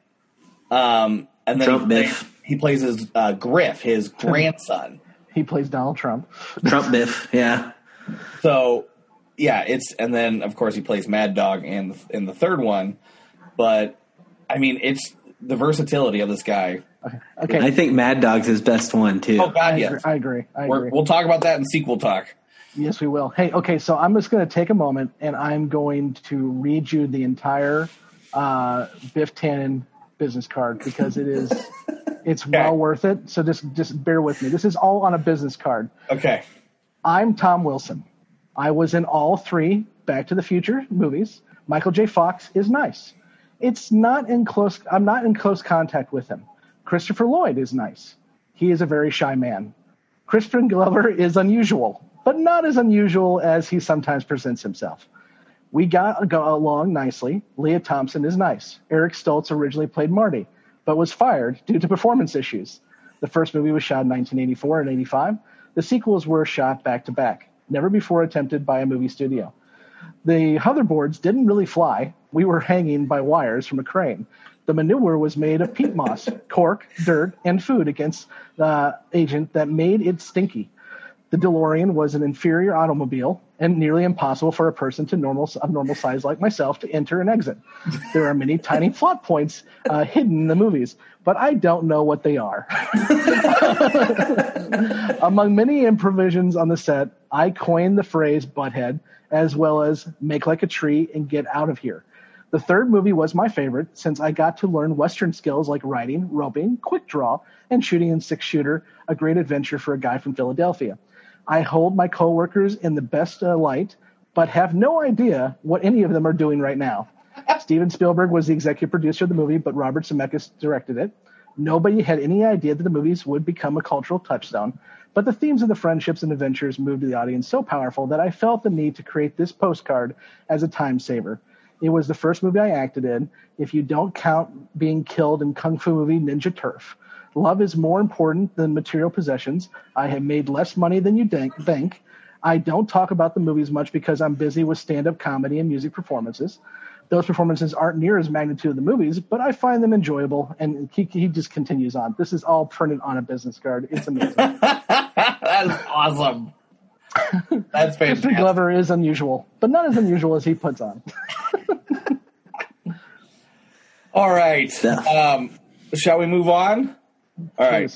Um, and then Trump he plays, Biff. he plays his uh, Griff, his grandson. He plays Donald Trump. Trump Biff, yeah. So, yeah, it's and then of course he plays Mad Dog in the, in the third one. But I mean, it's the versatility of this guy. Okay. I think Mad Dog's his best one too. Oh God, I yes. agree. I agree. I We're, agree. we'll talk about that in sequel talk. Yes, we will. Hey, okay, so I'm just going to take a moment and I'm going to read you the entire uh, Biff Tannen business card because it is it's well worth it. So just just bear with me. This is all on a business card. Okay. I'm Tom Wilson. I was in all three Back to the Future movies. Michael J. Fox is nice. It's not in close. I'm not in close contact with him. Christopher Lloyd is nice. He is a very shy man. Crispin Glover is unusual, but not as unusual as he sometimes presents himself. We got go along nicely. Leah Thompson is nice. Eric Stoltz originally played Marty, but was fired due to performance issues. The first movie was shot in nineteen eighty-four and eighty-five. The sequels were shot back to back, never before attempted by a movie studio. The hoverboards didn't really fly. We were hanging by wires from a crane. The manure was made of peat moss, cork, dirt, and food against the agent that made it stinky. The DeLorean was an inferior automobile and nearly impossible for a person to normal of normal size like myself to enter and exit. There are many tiny plot points uh, hidden in the movies, but I don't know what they are. Among many improvisations on the set, I coined the phrase butthead as well as make like a tree and get out of here. The third movie was my favorite since I got to learn Western skills like riding, roping, quick draw, and shooting in six-shooter, a great adventure for a guy from Philadelphia. I hold my coworkers in the best uh, light, but have no idea what any of them are doing right now. Steven Spielberg was the executive producer of the movie, but Robert Zemeckis directed it. Nobody had any idea that the movies would become a cultural touchstone, but the themes of the friendships and adventures moved the audience so powerful that I felt the need to create this postcard as a time saver. It was the first movie I acted in, if you don't count being killed in Kung Fu movie Ninja Turf. Love is more important than material possessions. I have made less money than you think. think. I don't talk about the movies much because I'm busy with stand-up comedy and music performances. Those performances aren't near as magnitude of the movies, but I find them enjoyable. And he, he just continues on. This is all printed on a business card. It's amazing. That is awesome. That's fantastic. Mister Glover is unusual, but not as unusual as he puts on. All right. Um, shall we move on? All right.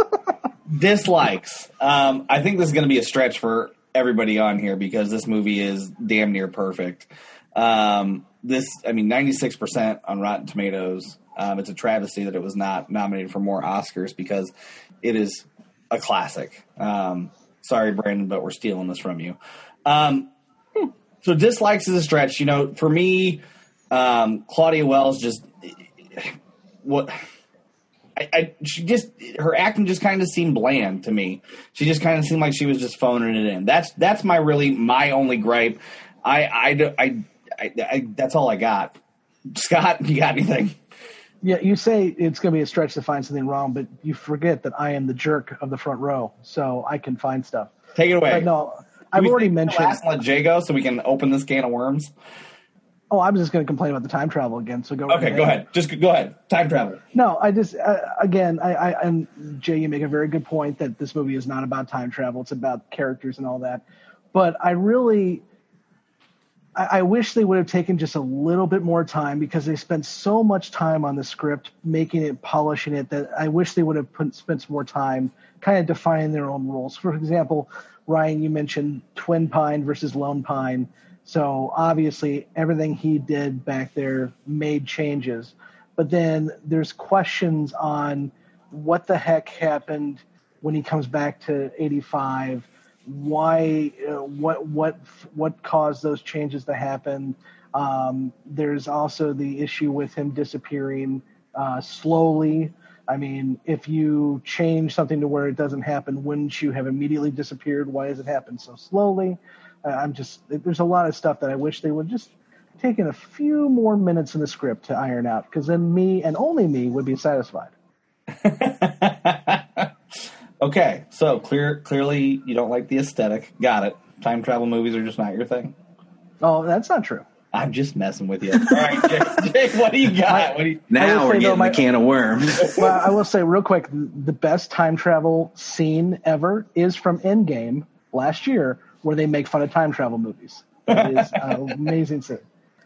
Dislikes. Um, I think this is going to be a stretch for everybody on here because this movie is damn near perfect. Um, this, I mean, ninety-six percent on Rotten Tomatoes. Um, it's a travesty that it was not nominated for more Oscars because it is a classic. Um, sorry, Brandon, but we're stealing this from you. Um, so dislikes is a stretch. You know, for me, um, Claudia Wells just what I, I she just her acting just kind of seemed bland to me. She just kind of seemed like she was just phoning it in. That's that's my really my only gripe. I I, I, I, I that's all I got. Scott, you got anything? Yeah, you say it's going to be a stretch to find something wrong, but you forget that I am the jerk of the front row, so I can find stuff. Take it away. But no, I've already mentioned. Last and let Jay go, so we can open this can of worms. Oh, I was just going to complain about the time travel again. So go. Okay, right go ahead. ahead. Just go ahead. Time travel. No, I just uh, again, I, I and Jay, you make a very good point that this movie is not about time travel; it's about characters and all that. But I really, I, I wish they would have taken just a little bit more time because they spent so much time on the script, making it, polishing it. That I wish they would have put, spent some more time, kind of defining their own rules. For example, Ryan, you mentioned Twin Pine versus Lone Pine. So obviously everything he did back there made changes. But then there's questions on what the heck happened when he comes back to eighty-five, why, uh, what, what, what caused those changes to happen. Um, there's also the issue with him disappearing uh, slowly. I mean, if you change something to where it doesn't happen, wouldn't you have immediately disappeared? Why does it happen so slowly? Uh, I'm just, there's a lot of stuff that I wish they would just taken a few more minutes in the script to iron out, because then me and only me would be satisfied. Okay, so clear, clearly you don't like the aesthetic. Got it. Time travel movies are just not your thing. Oh, that's not true. I'm just messing with you. All right, Jake, Jake, what do you got? What do you... Now we're say, getting though, my- the can of worms. Well, I will say real quick, the best time travel scene ever is from Endgame last year, where they make fun of time travel movies. That is an amazing scene.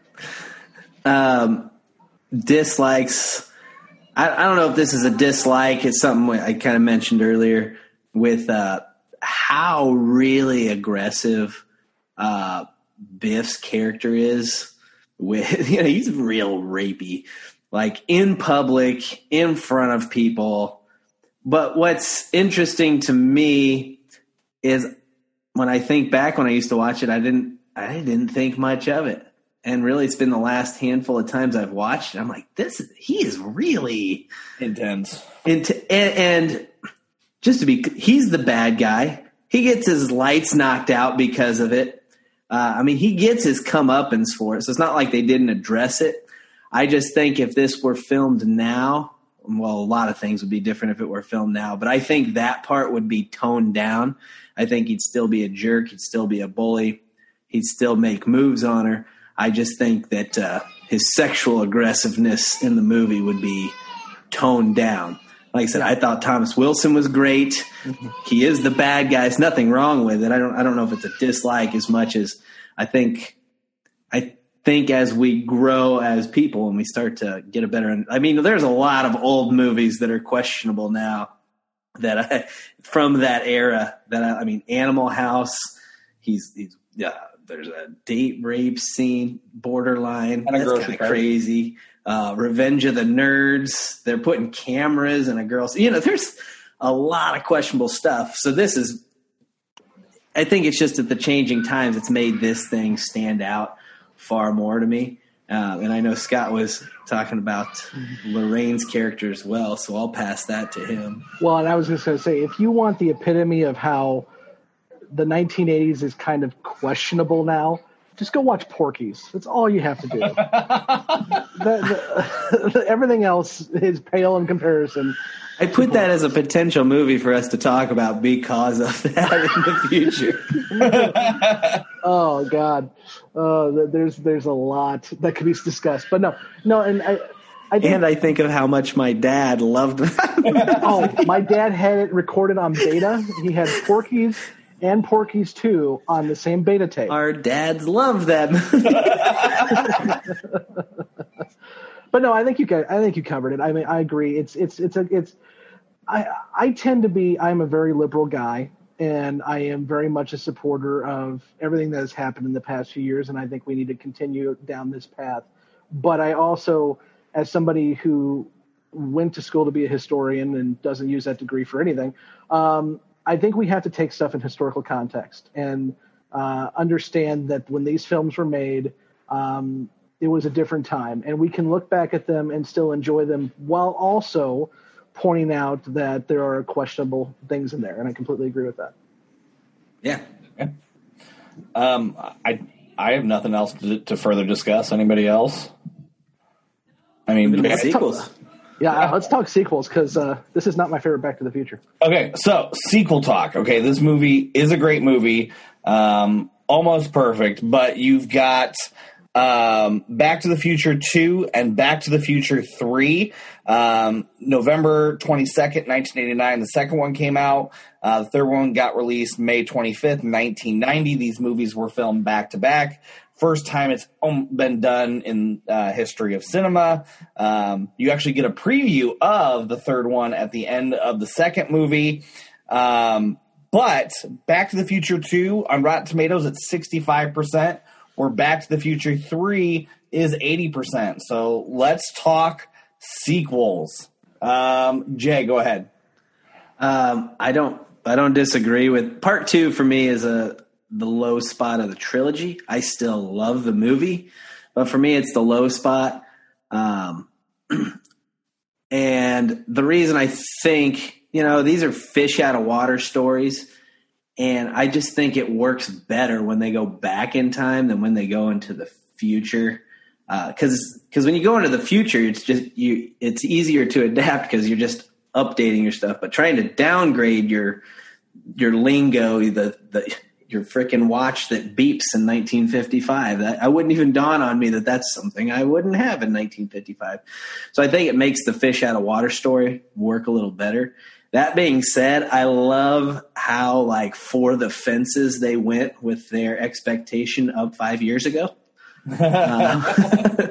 Um, dislikes. I, I don't know if this is a dislike. It's something I kind of mentioned earlier with uh, how really aggressive uh, Biff's character is. With you know, he's real rapey, like in public, in front of people. But what's interesting to me is when I think back when I used to watch it, I didn't I didn't think much of it. And really, it's been the last handful of times I've watched it. I'm like, this is, he is really intense. Into, and, and just to be, he's the bad guy. He gets his lights knocked out because of it. Uh, I mean, he gets his comeuppance for it. So it's not like they didn't address it. I just think if this were filmed now, well, a lot of things would be different if it were filmed now. But I think that part would be toned down. I think he'd still be a jerk. He'd still be a bully. He'd still make moves on her. I just think that uh, his sexual aggressiveness in the movie would be toned down. Like I said, I thought Thomas Wilson was great. Mm-hmm. He is the bad guy. There's nothing wrong with it. I don't. I don't know if it's a dislike as much as I think. I think as we grow as people and we start to get a better. I mean, there's a lot of old movies that are questionable now. That I, from that era. That I, I mean, Animal House. He's he's yeah. There's a date rape scene, borderline. And a That's kind of crazy. Uh, Revenge of the Nerds. They're putting cameras in a girl's. You know, there's a lot of questionable stuff. So this is. I think it's just at the changing times, it's made this thing stand out far more to me. Uh, and I know Scott was talking about Lorraine's character as well, so I'll pass that to him. Well, and I was just going to say, if you want the epitome of how the nineteen eighties is kind of questionable now, just go watch Porky's. That's all you have to do. the, the, everything else is pale in comparison. I put that as a potential movie for us to talk about because of that in the future. Oh God, uh, there's there's a lot that could be discussed, but no, no, and I, I think, and I think of how much my dad loved that. Oh, my dad had it recorded on beta. He had Porky's and Porky's two on the same beta tape. Our dads love that movie. But no, I think you got, I think you covered it. I mean, I agree. It's it's it's a it's. I I tend to be. I'm a very liberal guy, and I am very much a supporter of everything that has happened in the past few years. And I think we need to continue down this path. But I also, as somebody who went to school to be a historian and doesn't use that degree for anything, um, I think we have to take stuff in historical context and uh, understand that when these films were made. Um, It was a different time, and we can look back at them and still enjoy them while also pointing out that there are questionable things in there, and I completely agree with that. Yeah. yeah. Um, I I have nothing else to, to further discuss. Anybody else? I mean, the sequels. Yeah, yeah, let's talk sequels because uh, this is not my favorite Back to the Future. Okay, so sequel talk. Okay, this movie is a great movie, um, almost perfect, but you've got Um, Back to the Future two and Back to the Future three. Um, November twenty-second, nineteen eighty-nine, the second one came out. Uh, the third one got released May twenty-fifth, nineteen ninety. These movies were filmed back to back. First time it's been done in uh, history of cinema. Um, you actually get a preview of the third one at the end of the second movie. Um, but Back to the Future two on Rotten Tomatoes at sixty-five percent. Where Back to the Future three is eighty percent. So let's talk sequels. Um, Jay, go ahead. Um, I don't. I don't disagree with part two. For me, is a the low spot of the trilogy. I still love the movie, but for me, it's the low spot. Um, and the reason I think, you know, these are fish out of water stories. And I just think it works better when they go back in time than when they go into the future. Because uh, because when you go into the future, it's just you. It's easier to adapt because you're just updating your stuff. But trying to downgrade your your lingo, the the your freaking watch that beeps in nineteen fifty-five, that I wouldn't even dawn on me that that's something I wouldn't have in nineteen fifty-five. So I think it makes the fish out of water story work a little better. That being said, I love how, like, for the fences they went with their expectation of five years ago. uh,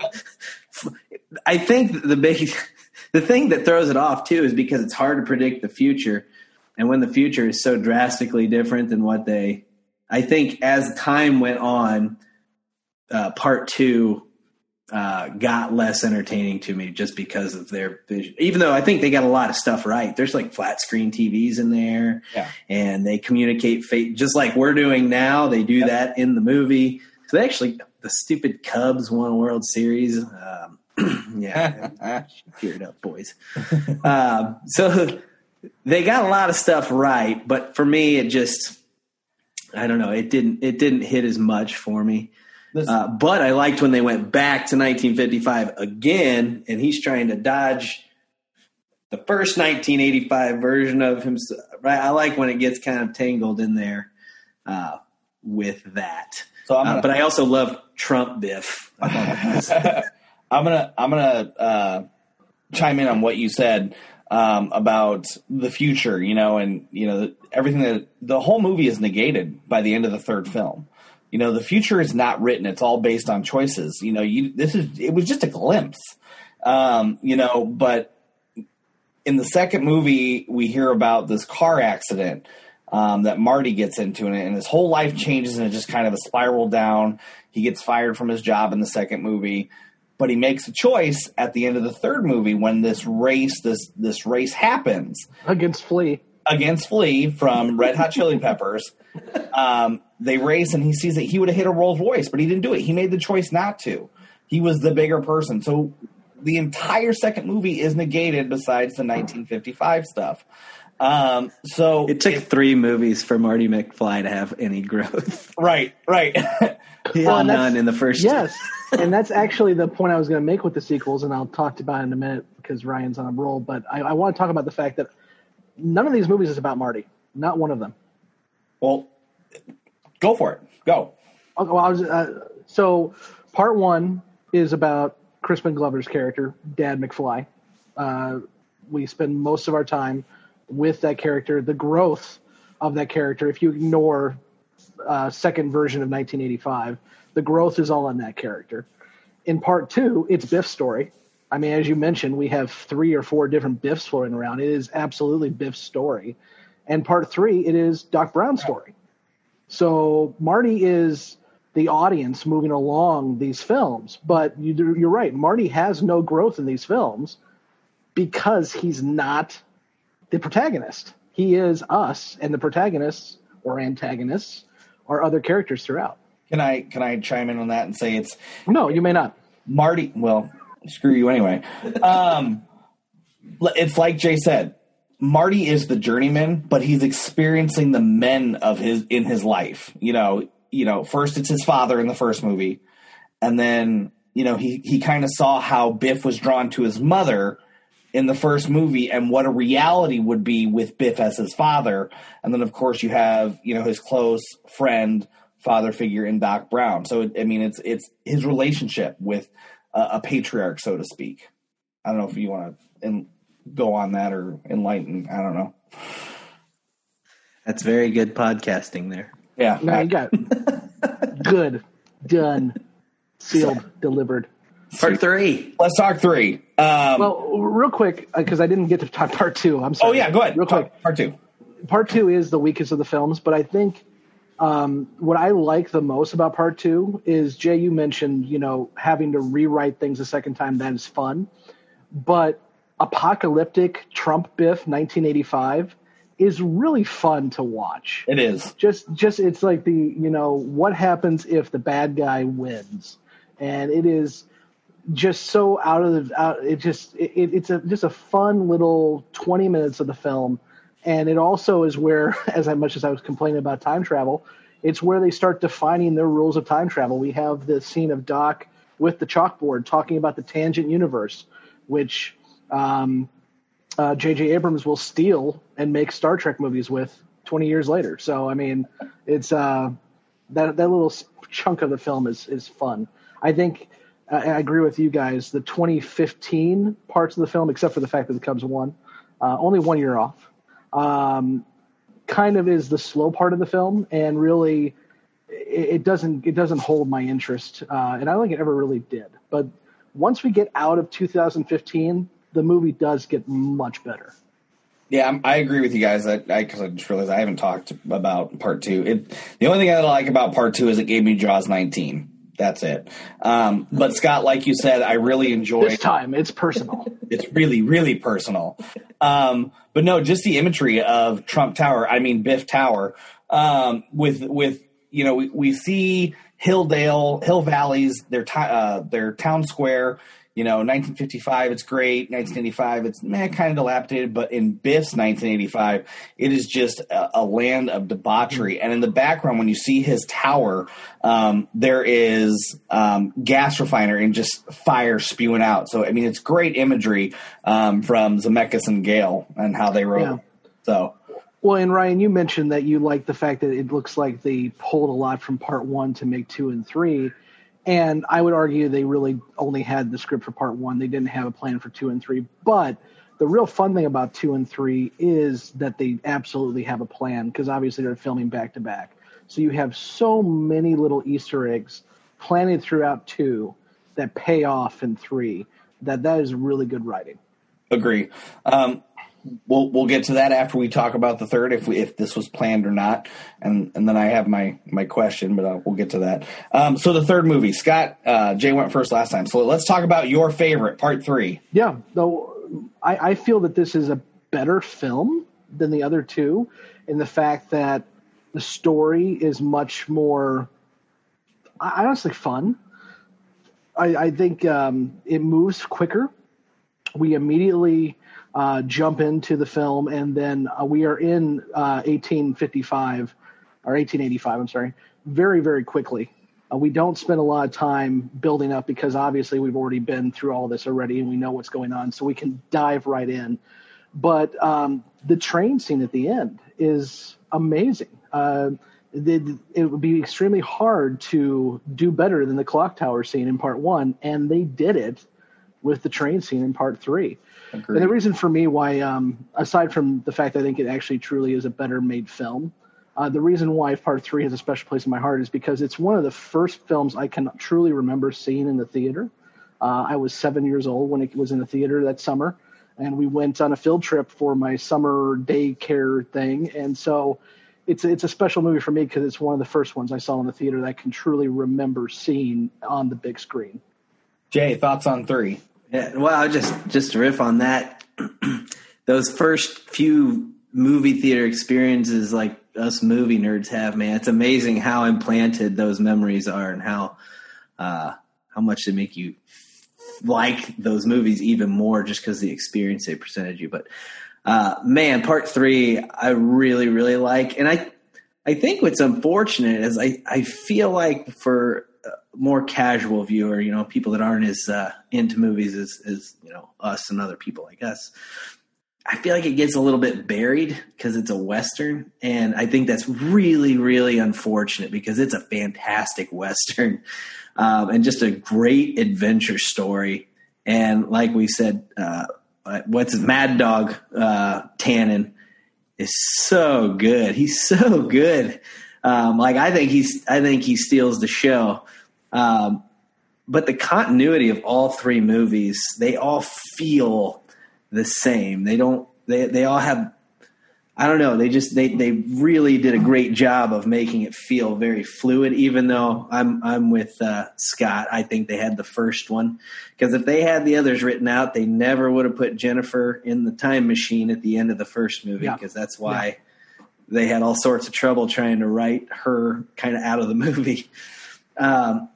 I think the big, the thing that throws it off too is because it's hard to predict the future, and when the future is so drastically different than what they, I think as time went on, uh, part two. Uh, got less entertaining to me just because of their vision. Even though I think they got a lot of stuff right. There's like flat screen T Vs in there, yeah. And they communicate fate just like we're doing now. They do yep. that in the movie. So they actually, the stupid Cubs won a World Series. Um, yeah, cheer it up, boys. um, so they got a lot of stuff right, but for me, it just, I don't know, it didn't, it didn't hit as much for me. Uh, but I liked when they went back to nineteen fifty-five again, and he's trying to dodge the first nineteen eighty-five version of himself. Right? I like when it gets kind of tangled in there uh, with that. So, I'm gonna, uh, but I also love Trump Biff. I'm gonna I'm gonna uh, chime in on what you said um, about the future. You know, and you know everything that the whole movie is negated by the end of the third film. You know, the future is not written. It's all based on choices. You know, you, this is, it was just a glimpse, um, you know, but in the second movie, we hear about this car accident um, that Marty gets into, and, and his whole life changes, and it just kind of a spiral down. He gets fired from his job in the second movie, but he makes a choice at the end of the third movie when this race, this, this race happens. Against Flea. Against Flea from Red Hot Chili Peppers. Um, they race, and he sees that he would have hit a Rolls Royce, but he didn't do it. He made the choice not to. He was the bigger person. So the entire second movie is negated besides the nineteen fifty-five stuff. Um, so It took three movies for Marty McFly to have any growth. right, right. He Well, had and that's- none in the first. Yes, and that's actually the point I was going to make with the sequels, and I'll talk about it in a minute because Ryan's on a roll. But I, I want to talk about the fact that none of these movies is about Marty. Not one of them. Well, go for it. Go. Okay, well, I was, uh, so part one is about Crispin Glover's character, Dad McFly. Uh, we spend most of our time with that character, the growth of that character. If you ignore uh, second version of nineteen eighty-five, the growth is all on that character. In part two, it's Biff's story. I mean, as you mentioned, we have three or four different Biffs floating around. It is absolutely Biff's story. And part three, it is Doc Brown's story. So Marty is the audience moving along these films. But you, you're right, Marty has no growth in these films because he's not the protagonist. He is us, and the protagonists or antagonists are other characters throughout. Can I can I chime in on that and say it's No, you may not. Marty? Well, screw you anyway. Um, it's like Jay said. Marty is the journeyman, but he's experiencing the men of his in his life. You know, you know. First, it's his father in the first movie, and then you know he he kind of saw how Biff was drawn to his mother in the first movie, and what a reality would be with Biff as his father. And then, of course, you have you know his close friend, father figure in Doc Brown. So, I mean, it's it's his relationship with a, a patriarch, so to speak. I don't know if you want to go on that or enlighten. I don't know. That's very good podcasting there. Yeah. No, I- you got it. Good, done, sealed, delivered. Part three. Let's talk three. Um, Well, real quick, because I didn't get to talk part two. I'm sorry. oh, yeah, go ahead. Real quick. Talk- Part two. Part two is the weakest of the films, but I think um, what I like the most about part two is, Jay, you mentioned, you know, having to rewrite things a second time. That is fun. But apocalyptic Trump Biff nineteen eighty-five is really fun to watch. It is. Just, just it's like the, you know, what happens if the bad guy wins? And it is just so out of the, out, it just, it, it's a, just a fun little twenty minutes of the film. And it also is where, as much as I was complaining about time travel, it's where they start defining their rules of time travel. We have the scene of Doc with the chalkboard talking about the tangent universe, which um, uh, J J Abrams will steal and make Star Trek movies with twenty years later. So, I mean, it's uh, that that little chunk of the film is is fun. I think I, I agree with you guys. The twenty fifteen parts of the film, except for the fact that the Cubs won, uh, only one year off, um, kind of is the slow part of the film, and really it, it doesn't it doesn't hold my interest, uh, and I don't think it ever really did. But once we get out of two thousand fifteen, the movie does get much better. Yeah, I'm, I agree with you guys. I because I, I just realized I haven't talked about part two. It the only thing I like about part two is it gave me Jaws nineteen. That's it. Um, but Scott, like you said, I really enjoyed. This time, it's personal. It's really, really personal. Um, but no, just the imagery of Trump Tower. I mean Biff Tower. Um, with with you know we, we see Hilldale, Hill Valley's their t- uh, their town square. You know, nineteen fifty-five, it's great. nineteen eighty-five, it's meh, kind of dilapidated. But in Biff's nineteen eighty-five, it is just a, a land of debauchery. And in the background, when you see his tower, um, there is um, gas refiner and just fire spewing out. So, I mean, it's great imagery um, from Zemeckis and Gale and how they wrote Yeah. it. So, Well, and Ryan, you mentioned that you like the fact that it looks like they pulled a lot from part one to make two and three. And I would argue they really only had the script for part one. They didn't have a plan for two and three. But the real fun thing about two and three is that they absolutely have a plan, because obviously they're filming back to back. So you have so many little Easter eggs planted throughout two that pay off in three, that that is really good writing. agree. Um, We'll we'll get to that after we talk about the third, if we if this was planned or not, and and then I have my my question, but uh, we'll get to that. Um, so the third movie, Scott, uh, Jay went first last time, so let's talk about your favorite, part three. Yeah, though I, I feel that this is a better film than the other two, in the fact that the story is much more, I honestly, fun. I, I think um, it moves quicker. We immediately uh, jump into the film, and then uh, we are in uh, eighteen fifty-five or eighteen eighty-five. I'm sorry, very very quickly. Uh, we don't spend a lot of time building up because obviously we've already been through all this already and we know what's going on, so we can dive right in. But um, the train scene at the end is amazing. Uh, it, it would be extremely hard to do better than the clock tower scene in part one, and they did it with the train scene in part three. Agreed. And the reason for me why, um, aside from the fact that I think it actually truly is a better made film, Uh, the reason why part three has a special place in my heart is because it's one of the first films I can truly remember seeing in the theater. Uh, I was seven years old when it was in the theater that summer, and we went on a field trip for my summer daycare thing. And so it's, it's a special movie for me because it's one of the first ones I saw in the theater that I can truly remember seeing on the big screen. Jay, thoughts on three? Yeah, well, just, just to riff on that, those first few movie theater experiences like us movie nerds have, man, it's amazing how implanted those memories are and how uh, how much they make you like those movies even more just because the experience they presented you. But uh, man, part three, I really, really like. And I I think what's unfortunate is I, I feel like for a more casual viewer, you know, people that aren't as uh, into movies as, as, you know, us and other people like us, I feel like it gets a little bit buried because it's a Western. And I think that's really, really unfortunate because it's a fantastic Western um, and just a great adventure story. And like we said, uh, what's his Mad Dog uh, Tannen is so good. He's so good. Um, like I think he's, I think he steals the show. Um, but the continuity of all three movies, they all feel the same. They don't, they, they all have, I don't know. They just, they, they really did a great job of making it feel very fluid, even though I'm, I'm with uh, Scott. I think they had the first one because if they had the others written out, they never would have put Jennifer in the time machine at the end of the first movie because yeah. that's why yeah. they had all sorts of trouble trying to write her kind of out of the movie. Um,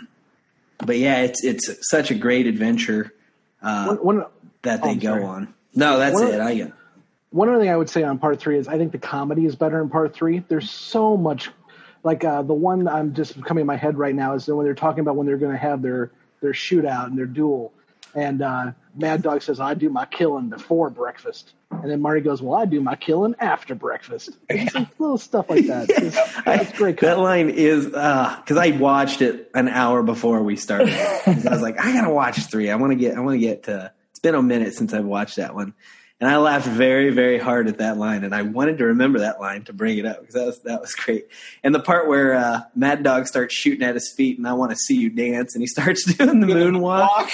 but yeah, it's, it's such a great adventure. Uh, one, one, that they oh, go sorry. on. No, that's one it. Of, I One other thing I would say on part three is I think the comedy is better in part three. There's so much, like uh, the one I'm just coming in my head right now is when they're talking about when they're going to have their, their shootout and their duel. And uh, Mad Dog says, I do my killing before breakfast. And then Marty goes, well, I do my killing after breakfast. It's like little stuff like that. It's, it's great. That line is, because uh, I watched it an hour before we started. I was like, I got to watch three. I want to get, I want to get to, it's been a minute since I've watched that one. And I laughed very, very hard at that line. And I wanted to remember that line to bring it up because that was, that was great. And the part where uh, Mad Dog starts shooting at his feet and I want to see you dance. And he starts doing the moonwalk.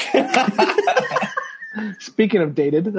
Speaking of dated.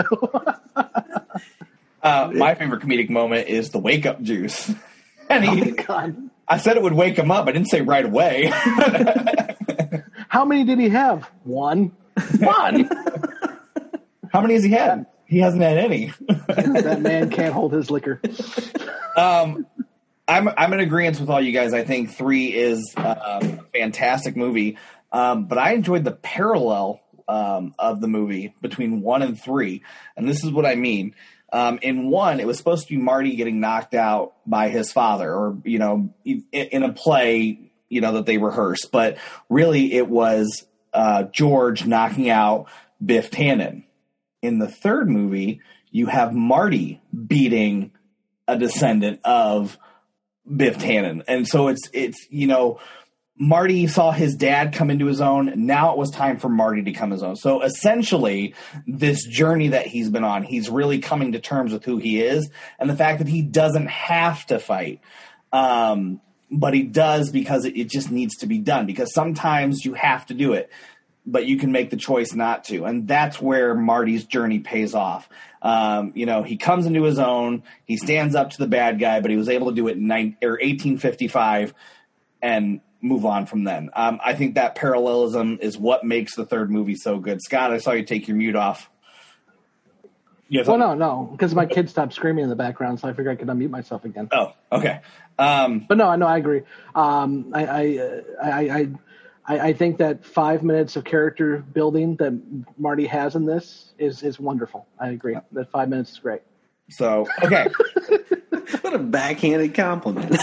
uh, my favorite comedic moment is the wake up juice. And he, oh my God. I said it would wake him up. I didn't say right away. How many did he have? One. One. How many has he had? He hasn't had any. That man can't hold his liquor. Um, I'm I'm in agreement with all you guys. I think three is uh, a fantastic movie, um, but I enjoyed the parallel um, of the movie between one and three, and this is what I mean. Um, in one, it was supposed to be Marty getting knocked out by his father, or you know, in, in a play, you know, that they rehearsed, but really it was uh, George knocking out Biff Tannen. In the third movie, you have Marty beating a descendant of Biff Tannen. And so it's, it's you know, Marty saw his dad come into his own. Now it was time for Marty to come his own. So essentially, this journey that he's been on, he's really coming to terms with who he is and the fact that he doesn't have to fight. Um, but he does because it, it just needs to be done. Because sometimes you have to do it, but you can make the choice not to. And that's where Marty's journey pays off. Um, you know, he comes into his own, he stands up to the bad guy, but he was able to do it in nine, or eighteen fifty-five and move on from then. Um, I think that parallelism is what makes the third movie so good. Scott, I saw you take your mute off. You well, no, no, because my kid stopped screaming in the background, so I figured I could unmute myself again. Oh, okay. Um, but no, I know I agree. Um, I, I, I, I I, I think that five minutes of character building that Marty has in this is is wonderful. I agree. That five minutes is great. So, okay. What a backhanded compliment.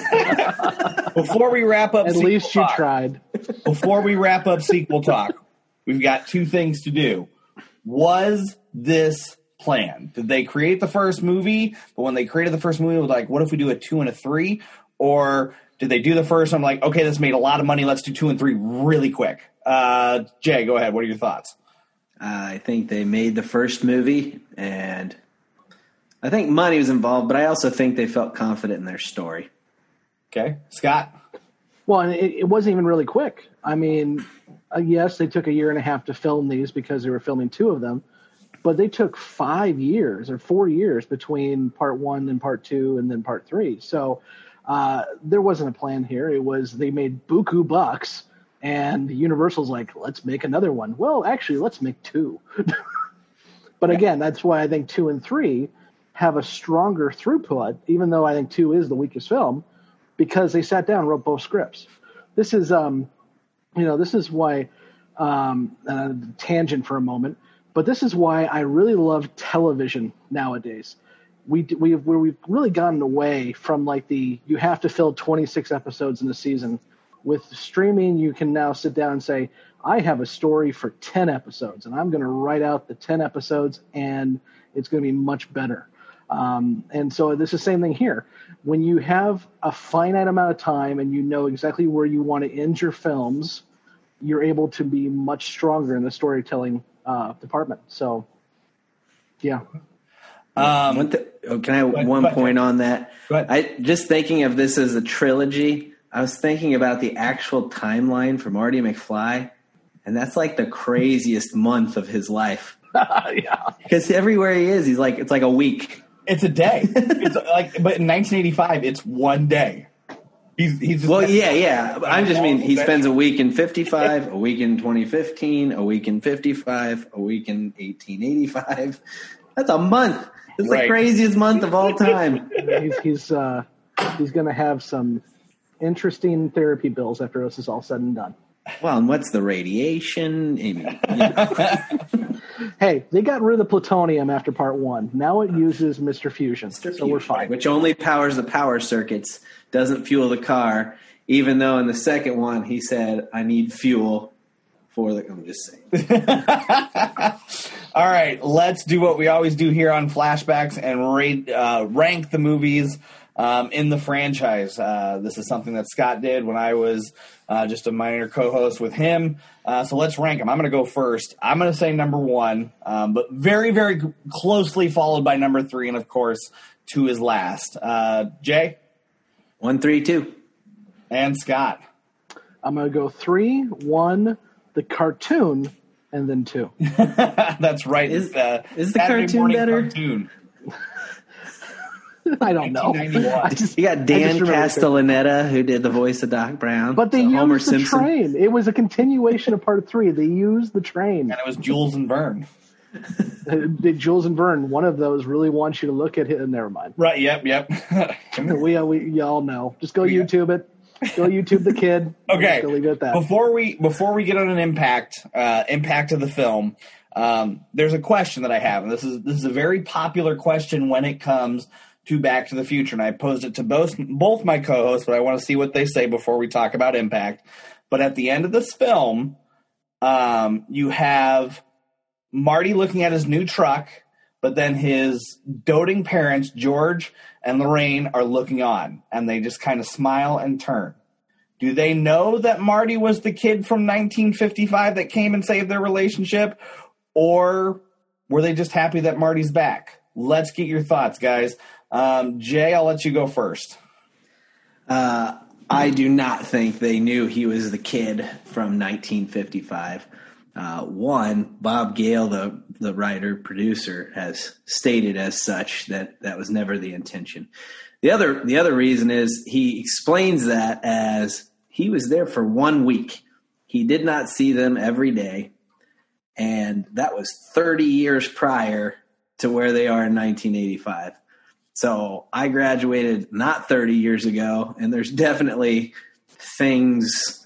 Before we wrap up At sequel least you talk, tried. Before we wrap up sequel talk, we've got two things to do. Was this planned? Did they create the first movie, but when they created the first movie, it was like, what if we do a two and a three? Or did they do the first one like, okay, this made a lot of money, let's do two and three really quick? Uh, Jay, go ahead. What are your thoughts? I think they made the first movie, and I think money was involved, but I also think they felt confident in their story. Okay. Scott? Well, and it, it wasn't even really quick. I mean, uh, yes, they took a year and a half to film these because they were filming two of them, but they took five years or four years between part one and part two and then part three. So uh, there wasn't a plan here. It was they made buku bucks, and Universal's like, let's make another one. Well, actually, let's make two. But yeah. Again, that's why I think two and three have a stronger throughput, even though I think two is the weakest film, because they sat down and wrote both scripts. This is, um, you know, this is why, um, uh, tangent for a moment, but this is why I really love television nowadays. We we've we've really gotten away from like the you have to fill twenty-six episodes in a season. With streaming, you can now sit down and say, I have a story for ten episodes, and I'm going to write out the ten episodes, and it's going to be much better. Um, and so this is the same thing here. When you have a finite amount of time and you know exactly where you want to end your films, you're able to be much stronger in the storytelling uh, department. So, yeah. Um, one th- oh, can I have ahead, one go ahead. point on that? Go ahead. I just thinking of this as a trilogy. I was thinking about the actual timeline for Marty McFly, and that's like the craziest month of his life. Yeah. Because everywhere he is, he's like it's like a week. It's a day. It's like, but in nineteen eighty-five, it's one day. He's he's just Well, yeah, yeah. I just mean he Okay. spends a week in fifty-five, a week in twenty fifteen, a week in fifty-five, a week in eighteen eighty-five. That's a month. It's Right. the craziest month of all time. he's he's uh, he's going to have some interesting therapy bills after this is all said and done. Well, and what's the radiation? I mean, you know. Hey, they got rid of the plutonium after part one. Now it uses Mister Fusion, so we're fine. Which only powers the power circuits, doesn't fuel the car, even though in the second one he said, I need fuel for the... I'm just saying. All right, let's do what we always do here on Flashbacks and rate, uh, rank the movies um, in the franchise. Uh, this is something that Scott did when I was uh, just a minor co-host with him. Uh, so let's rank them. I'm going to go first. I'm going to say number one, um, but very, very g- closely followed by number three, and of course, two is last. Uh, Jay? One, three, two. And Scott? I'm going to go three, one, the cartoon, and then two. That's right. Is- It's, uh, is the Saturday cartoon morning better? Cartoon. I don't know. nineteen ninety-one. I just- You got I Dan just remember- Castellaneta, who did the voice of Doc Brown. But they So used Homer the Simpson. train. It was a continuation of part three. They used the train. And it was Jules and Verne. Uh, Did Jules and Verne, one of those really wants you to look at it? Never mind. Right, yep, yep. We, uh, we y'all know. Just go YouTube it. Go YouTube the kid. Okay. Just leave it at that. Before we before we get on an impact uh, impact of the film, um, there's a question that I have, and this is this is a very popular question when it comes to Back to the Future, and I posed it to both both my co-hosts, but I want to see what they say before we talk about impact. But at the end of this film, um, you have Marty looking at his new truck, but then his doting parents, George and Lorraine, are looking on, and they just kind of smile and turn. Do they know that Marty was the kid from nineteen fifty-five that came and saved their relationship, or were they just happy that Marty's back? Let's get your thoughts, guys. Um, Jay, I'll let you go first. Uh, I do not think they knew he was the kid from nineteen fifty-five. Uh, one, Bob Gale, the, the writer, producer, has stated as such that that was never the intention. The other, the other reason is he explains that as he was there for one week. He did not see them every day. And that was thirty years prior to where they are in nineteen eighty-five. So I graduated not thirty years ago, and there's definitely things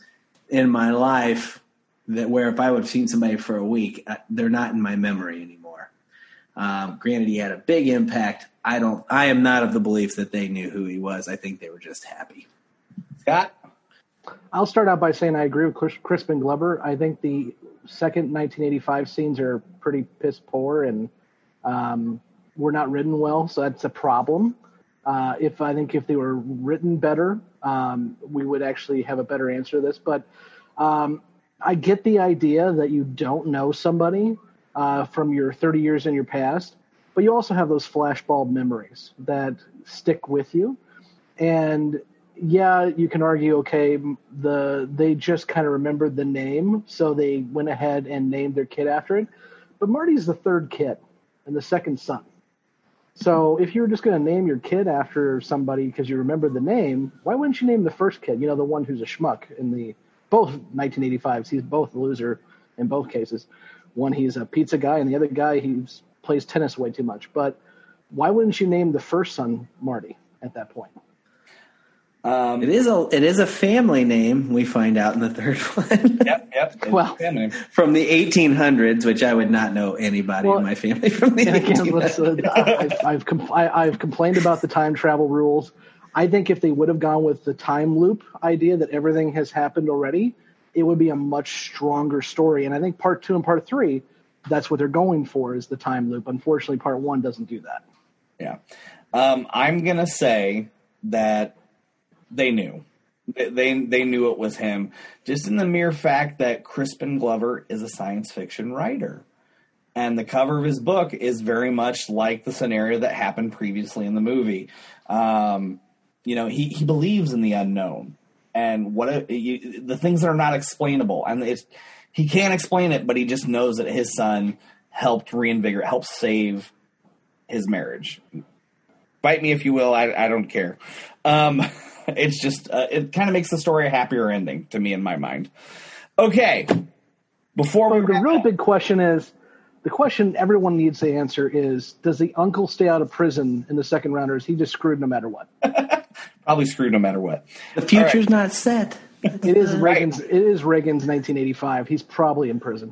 in my life that where if I would have seen somebody for a week, they're not in my memory anymore. Um, granted, he had a big impact. I don't. I am not of the belief that they knew who he was. I think they were just happy. Scott? I'll start out by saying I agree with Chris, Crispin Glover. I think the second nineteen eighty-five scenes are pretty piss poor and um, were not written well, so that's a problem. Uh, if I think if they were written better, um, we would actually have a better answer to this. But um, I get the idea that you don't know somebody uh, from your thirty years in your past, but you also have those flashbulb memories that stick with you. And yeah, you can argue, okay, the they just kind of remembered the name, so they went ahead and named their kid after it. But Marty's the third kid and the second son. So if you were just going to name your kid after somebody because you remember the name, why wouldn't you name the first kid? You know, the one who's a schmuck in the both nineteen eighty-fives. He's both a loser in both cases. One, he's a pizza guy, and the other guy, he plays tennis way too much. But why wouldn't you name the first son Marty at that point? Um, it is a it is a family name. We find out in the third one. Yep, yep. Well, from the eighteen hundreds, which I would not know anybody well, in my family from the eighteen hundreds. Uh, I've I've, compl- I, I've complained about the time travel rules. I think if they would have gone with the time loop idea that everything has happened already, it would be a much stronger story. And I think part two and part three, that's what they're going for is the time loop. Unfortunately, part one doesn't do that. Yeah, um, I'm gonna say that. They knew. They they knew it was him. Just in the mere fact that Crispin Glover is a science fiction writer. And the cover of his book is very much like the scenario that happened previously in the movie. Um, you know, he, he believes in the unknown. And what a, you, the things that are not explainable. And it's, he can't explain it, but he just knows that his son helped reinvigorate, helped save his marriage. Bite me if you will. I, I don't care. Um It's just, uh, it kind of makes the story a happier ending to me in my mind. Okay. Before we well, the real up, big question is, the question everyone needs to answer is, does the uncle stay out of prison in the second round, or is he just screwed no matter what? Probably screwed no matter what. The future's right. not set. It is Reagan's, right. It is Reagan's nineteen eighty-five. He's probably in prison.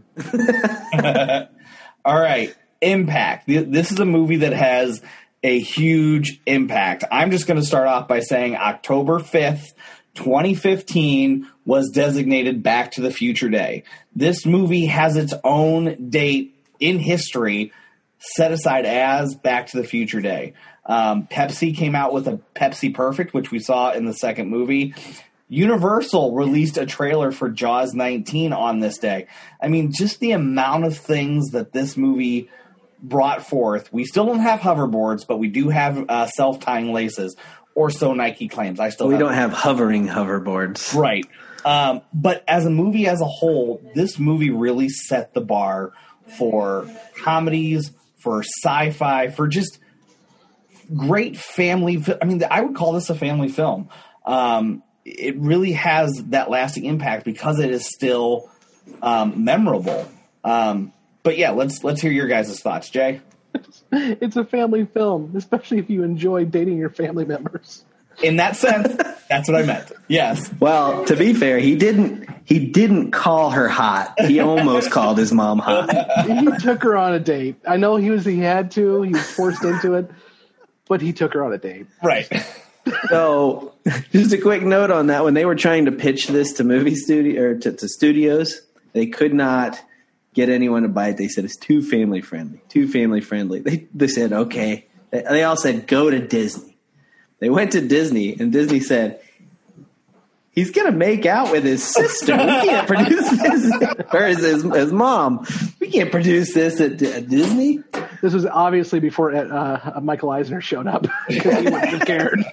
All right. Impact. This is a movie that has a huge impact. I'm just going to start off by saying October fifth, twenty fifteen was designated Back to the Future Day. This movie has its own date in history set aside as Back to the Future Day. Um, Pepsi came out with a Pepsi Perfect, which we saw in the second movie. Universal released a trailer for Jaws nineteen on this day. I mean, just the amount of things that this movie brought forth. We still don't have hoverboards, but we do have uh, self-tying laces, or so Nike claims. I still we have don't them. have hovering hoverboards, right? Um, but as a movie as a whole, this movie really set the bar for comedies, for sci-fi, for just great family. I mean, I would call this a family film. Um, it really has that lasting impact because it is still um, memorable. Um, But yeah, let's let's hear your guys' thoughts, Jay. It's a family film, especially if you enjoy dating your family members. In that sense, that's what I meant. Yes. Well, to be fair, he didn't he didn't call her hot. He almost called his mom hot. He took her on a date. I know he was he had to. He was forced into it, but he took her on a date. Right. So, just a quick note on that: when they were trying to pitch this to movie studio or to, to studios, they could not get anyone to buy it. They said it's too family friendly, too family friendly. They they said, okay. They, they all said, go to Disney. They went to Disney, and Disney said, he's going to make out with his sister. We can't produce this. Or his, his, his mom. We can't produce this at, at Disney. This was obviously before uh, Michael Eisner showed up because he wouldn't have cared.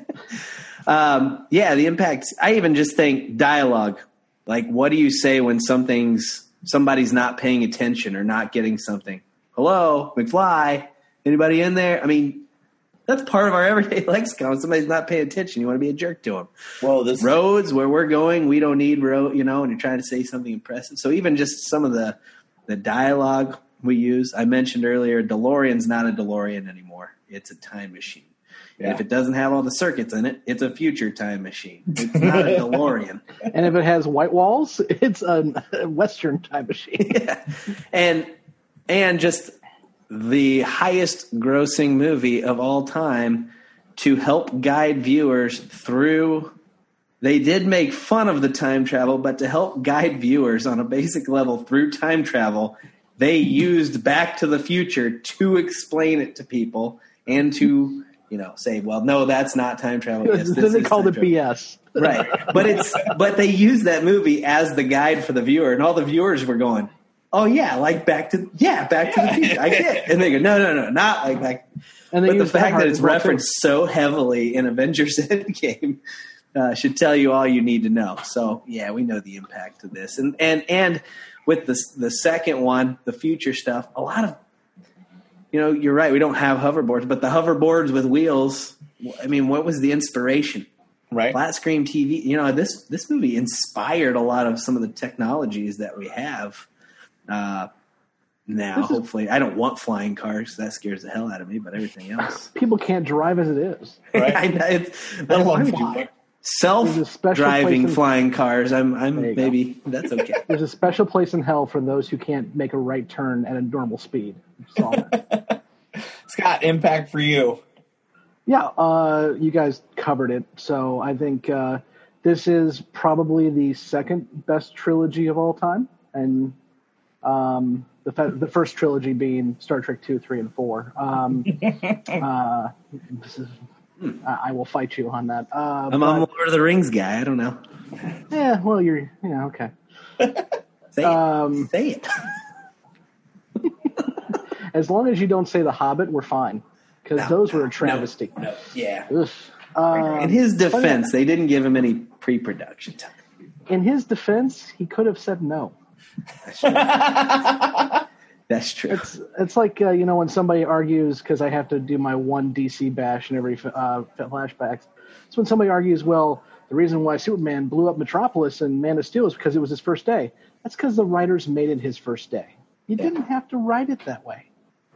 Um, yeah, the impact. I even just think dialogue. Like, what do you say when something's somebody's not paying attention or not getting something? Hello, McFly. Anybody in there? I mean, that's part of our everyday lexicon. When somebody's not paying attention, you want to be a jerk to them. Well, this roads where we're going, we don't need road, you know, and you're trying to say something impressive. So even just some of the the dialogue we use. I mentioned earlier, DeLorean's not a DeLorean anymore. It's a time machine. Yeah. If it doesn't have all the circuits in it, it's a future time machine. It's not a DeLorean. And if it has white walls, it's a Western time machine. Yeah. And and just the highest grossing movie of all time to help guide viewers through. They did make fun of the time travel, but to help guide viewers on a basic level through time travel, they used Back to the Future to explain it to people and to, you know, say, well, no, that's not time travel. Yes, then they called it travel. B S. Right. But it's but they used that movie as the guide for the viewer, and all the viewers were going, oh, yeah, like Back to yeah, Back to the Future. I get it. And they go, no, no, no, not like Back. And they but the used fact that that it's referenced so heavily in Avengers Endgame uh, should tell you all you need to know. So, yeah, we know the impact of this. And and and with the the second one, the future stuff, a lot of, you know, you're right, we don't have hoverboards, but the hoverboards with wheels, I mean, what was the inspiration? Right. Flat screen T V. You know, this this movie inspired a lot of some of the technologies that we have uh, now. Is, hopefully, I don't want flying cars. That scares the hell out of me. But everything else, people can't drive as it is. Right? I, it's, let alone fly. Self-driving in, flying cars. I'm. I'm maybe go. That's okay. There's a special place in hell for those who can't make a right turn at a normal speed. Scott, impact for you. Yeah, uh, you guys covered it. So I think uh, this is probably the second best trilogy of all time, and um, the fe- the first trilogy being Star Trek two, three, and four. Um, uh, this is, I, I will fight you on that. Uh, I'm but, a Lord of the Rings guy. I don't know. Yeah, well, you're yeah okay. Say it. Um, say it. As long as you don't say The Hobbit, we're fine. Because no, those were a travesty. No, no, yeah. Uh, in his defense, they didn't give him any pre-production time. In his defense, he could have said no. That's true. That's true. It's it's like uh, you know, when somebody argues, because I have to do my one D C bash in every uh, flashbacks. It's when somebody argues, well, the reason why Superman blew up Metropolis and Man of Steel is because it was his first day. That's because the writers made it his first day. You yeah. didn't have to write it that way.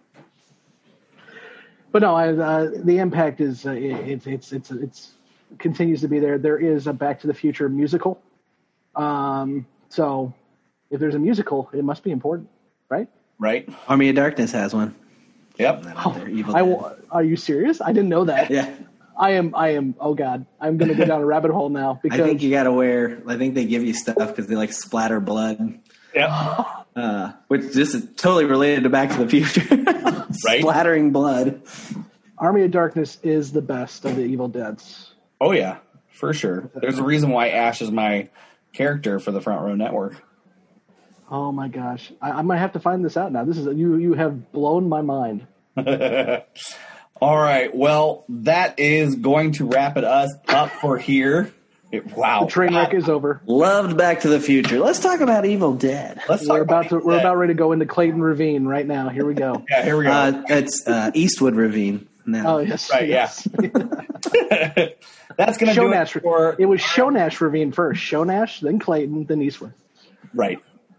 But no, I, uh, the impact is uh, it, it's it's it's it continues to be there. There is a Back to the Future musical, um, so if there's a musical, it must be important, right? Right. Army of Darkness has one. Yep. Oh, Evil I will, are you serious? I didn't know that. Yeah. I am. I am. Oh God, I'm going to go down a rabbit hole now. Because I think you got to wear. I think they give you stuff because they like splatter blood. Yeah. Uh, which this is totally related to Back to the Future. Right? Splattering blood. Army of Darkness is the best of the Evil Deads. Oh, yeah. For sure. There's a reason why Ash is my character for the Front Row Network. Oh, my gosh. I, I might have to find this out now. This is you. You have blown my mind. All right. Well, that is going to wrap it us up for here. It, wow. The train wreck is over. Loved Back to the Future. Let's talk about Evil Dead. Let's talk we're about, about to. We're about ready to go into Clayton Ravine right now. Here we go. Yeah, here we go. Uh, it's uh, Eastwood Ravine now. Oh yes, right. Yes. Yeah. That's going to do it for. It was Shonash Ravine first. Shonash, then Clayton, then Eastwood. Right.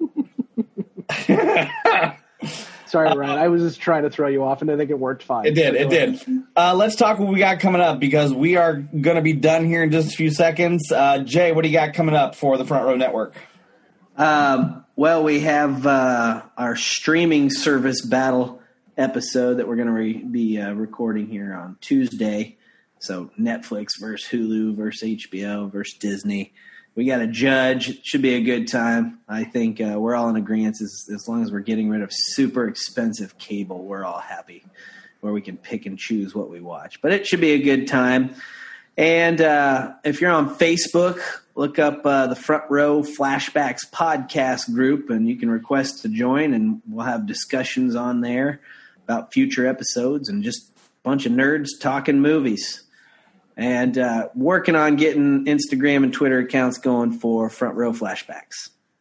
Sorry, Ryan. I was just trying to throw you off, and I think it worked fine. It did. It did. Uh, let's talk what we got coming up because we are going to be done here in just a few seconds. Uh, Jay, what do you got coming up for the Front Row Network? Um, well, we have uh, our streaming service battle episode that we're going to re- be uh, recording here on Tuesday. So Netflix versus Hulu versus H B O versus Disney. We got a judge. It should be a good time. I think uh, we're all in agreement. As, as long as we're getting rid of super expensive cable, we're all happy where we can pick and choose what we watch. But it should be a good time. And uh, if you're on Facebook, look up uh, the Front Row Flashbacks podcast group, and you can request to join, and we'll have discussions on there about future episodes and just a bunch of nerds talking movies. And uh, working on getting Instagram and Twitter accounts going for Front Row Flashbacks.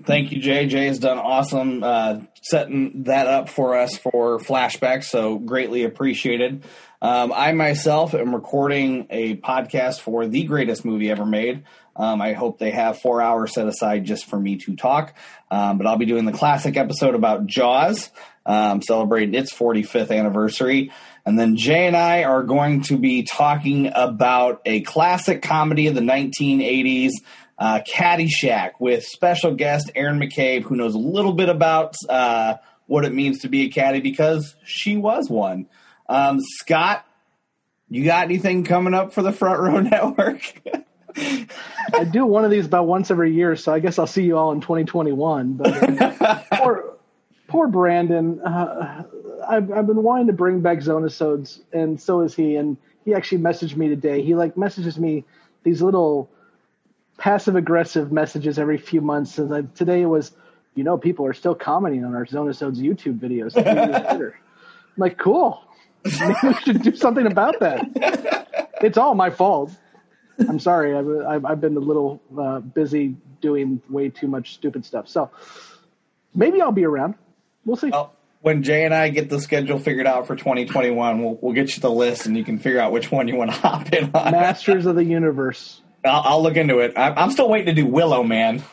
Thank you, Jay. Jay has done awesome uh, setting that up for us for flashbacks, so greatly appreciated. Um, I myself am recording a podcast for the greatest movie ever made. Um, I hope they have four hours set aside just for me to talk. Um, but I'll be doing the classic episode about Jaws, um, celebrating its forty-fifth anniversary. And then Jay and I are going to be talking about a classic comedy of the nineteen eighties, uh, Caddyshack, with special guest Erin McCabe, who knows a little bit about uh, what it means to be a caddy because she was one. Um, Scott, you got anything coming up for the Front Row Network? I do one of these about once every year, so I guess I'll see you all in twenty twenty-one. But uh, poor, poor Brandon. Uh, I've, I've been wanting to bring back Zonasodes, and so is he. And he actually messaged me today. He like messages me these little passive-aggressive messages every few months. And like, today it was, you know, people are still commenting on our Zonasodes YouTube videos. three years later. I'm like, cool. Maybe we should do something about that. It's all my fault. I'm sorry. I've, I've, I've been a little uh, busy doing way too much stupid stuff. So maybe I'll be around. We'll see. Well, when Jay and I get the schedule figured out for twenty twenty-one, we'll, we'll get you the list and you can figure out which one you want to hop in on. Masters of the Universe. I'll, I'll look into it. I'm, I'm still waiting to do Willow Man.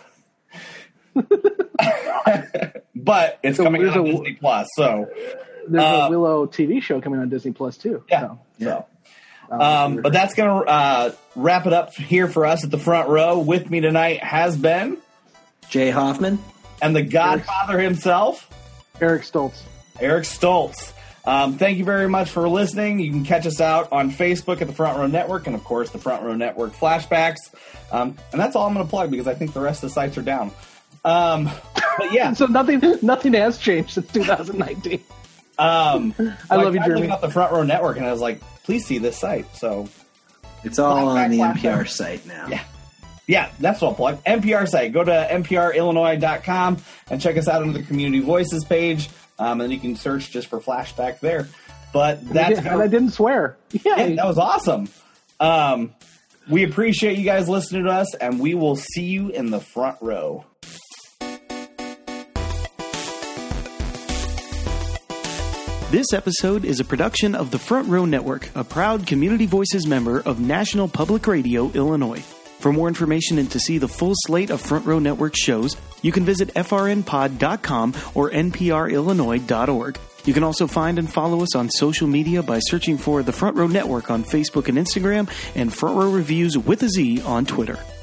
But it's So coming there's out on a- Disney Plus, so There's Uh, a Willow T V show coming on Disney Plus too. yeah. So, So, um, but that's going to uh, wrap it up here for us at the Front Row. With me tonight has been Jay Hoffman. and the Godfather himself, Eric Stoltz. Eric Stoltz. Um, thank you very much for listening. You can catch us out on Facebook at the Front Row Network and, of course, the Front Row Network Flashbacks. Um, and that's all I'm going to plug because I think the rest of the sites are down. Um, but yeah. So nothing, nothing has changed since two thousand nineteen. Um, I love you, tried Jeremy. looking up the Front Row Network, and I was like, please see this site. So, It's all Flashback, on the flashback. N P R site now. yeah. Yeah, that's what I'll plug. N P R site. Go to N P R Illinois dot com and check us out under the Community Voices page. Um, and you can search just for Flashback there. But that's and I didn't swear. Yeah. yeah, that was awesome. Um, we appreciate you guys listening to us, and we will see you in the front row. This episode is a production of the Front Row Network, a proud Community Voices member of National Public Radio, Illinois. For more information and to see the full slate of Front Row Network shows, you can visit F R N pod dot com or N P R Illinois dot org. You can also find and follow us on social media by searching for the Front Row Network on Facebook and Instagram and Front Row Reviews with a Z on Twitter.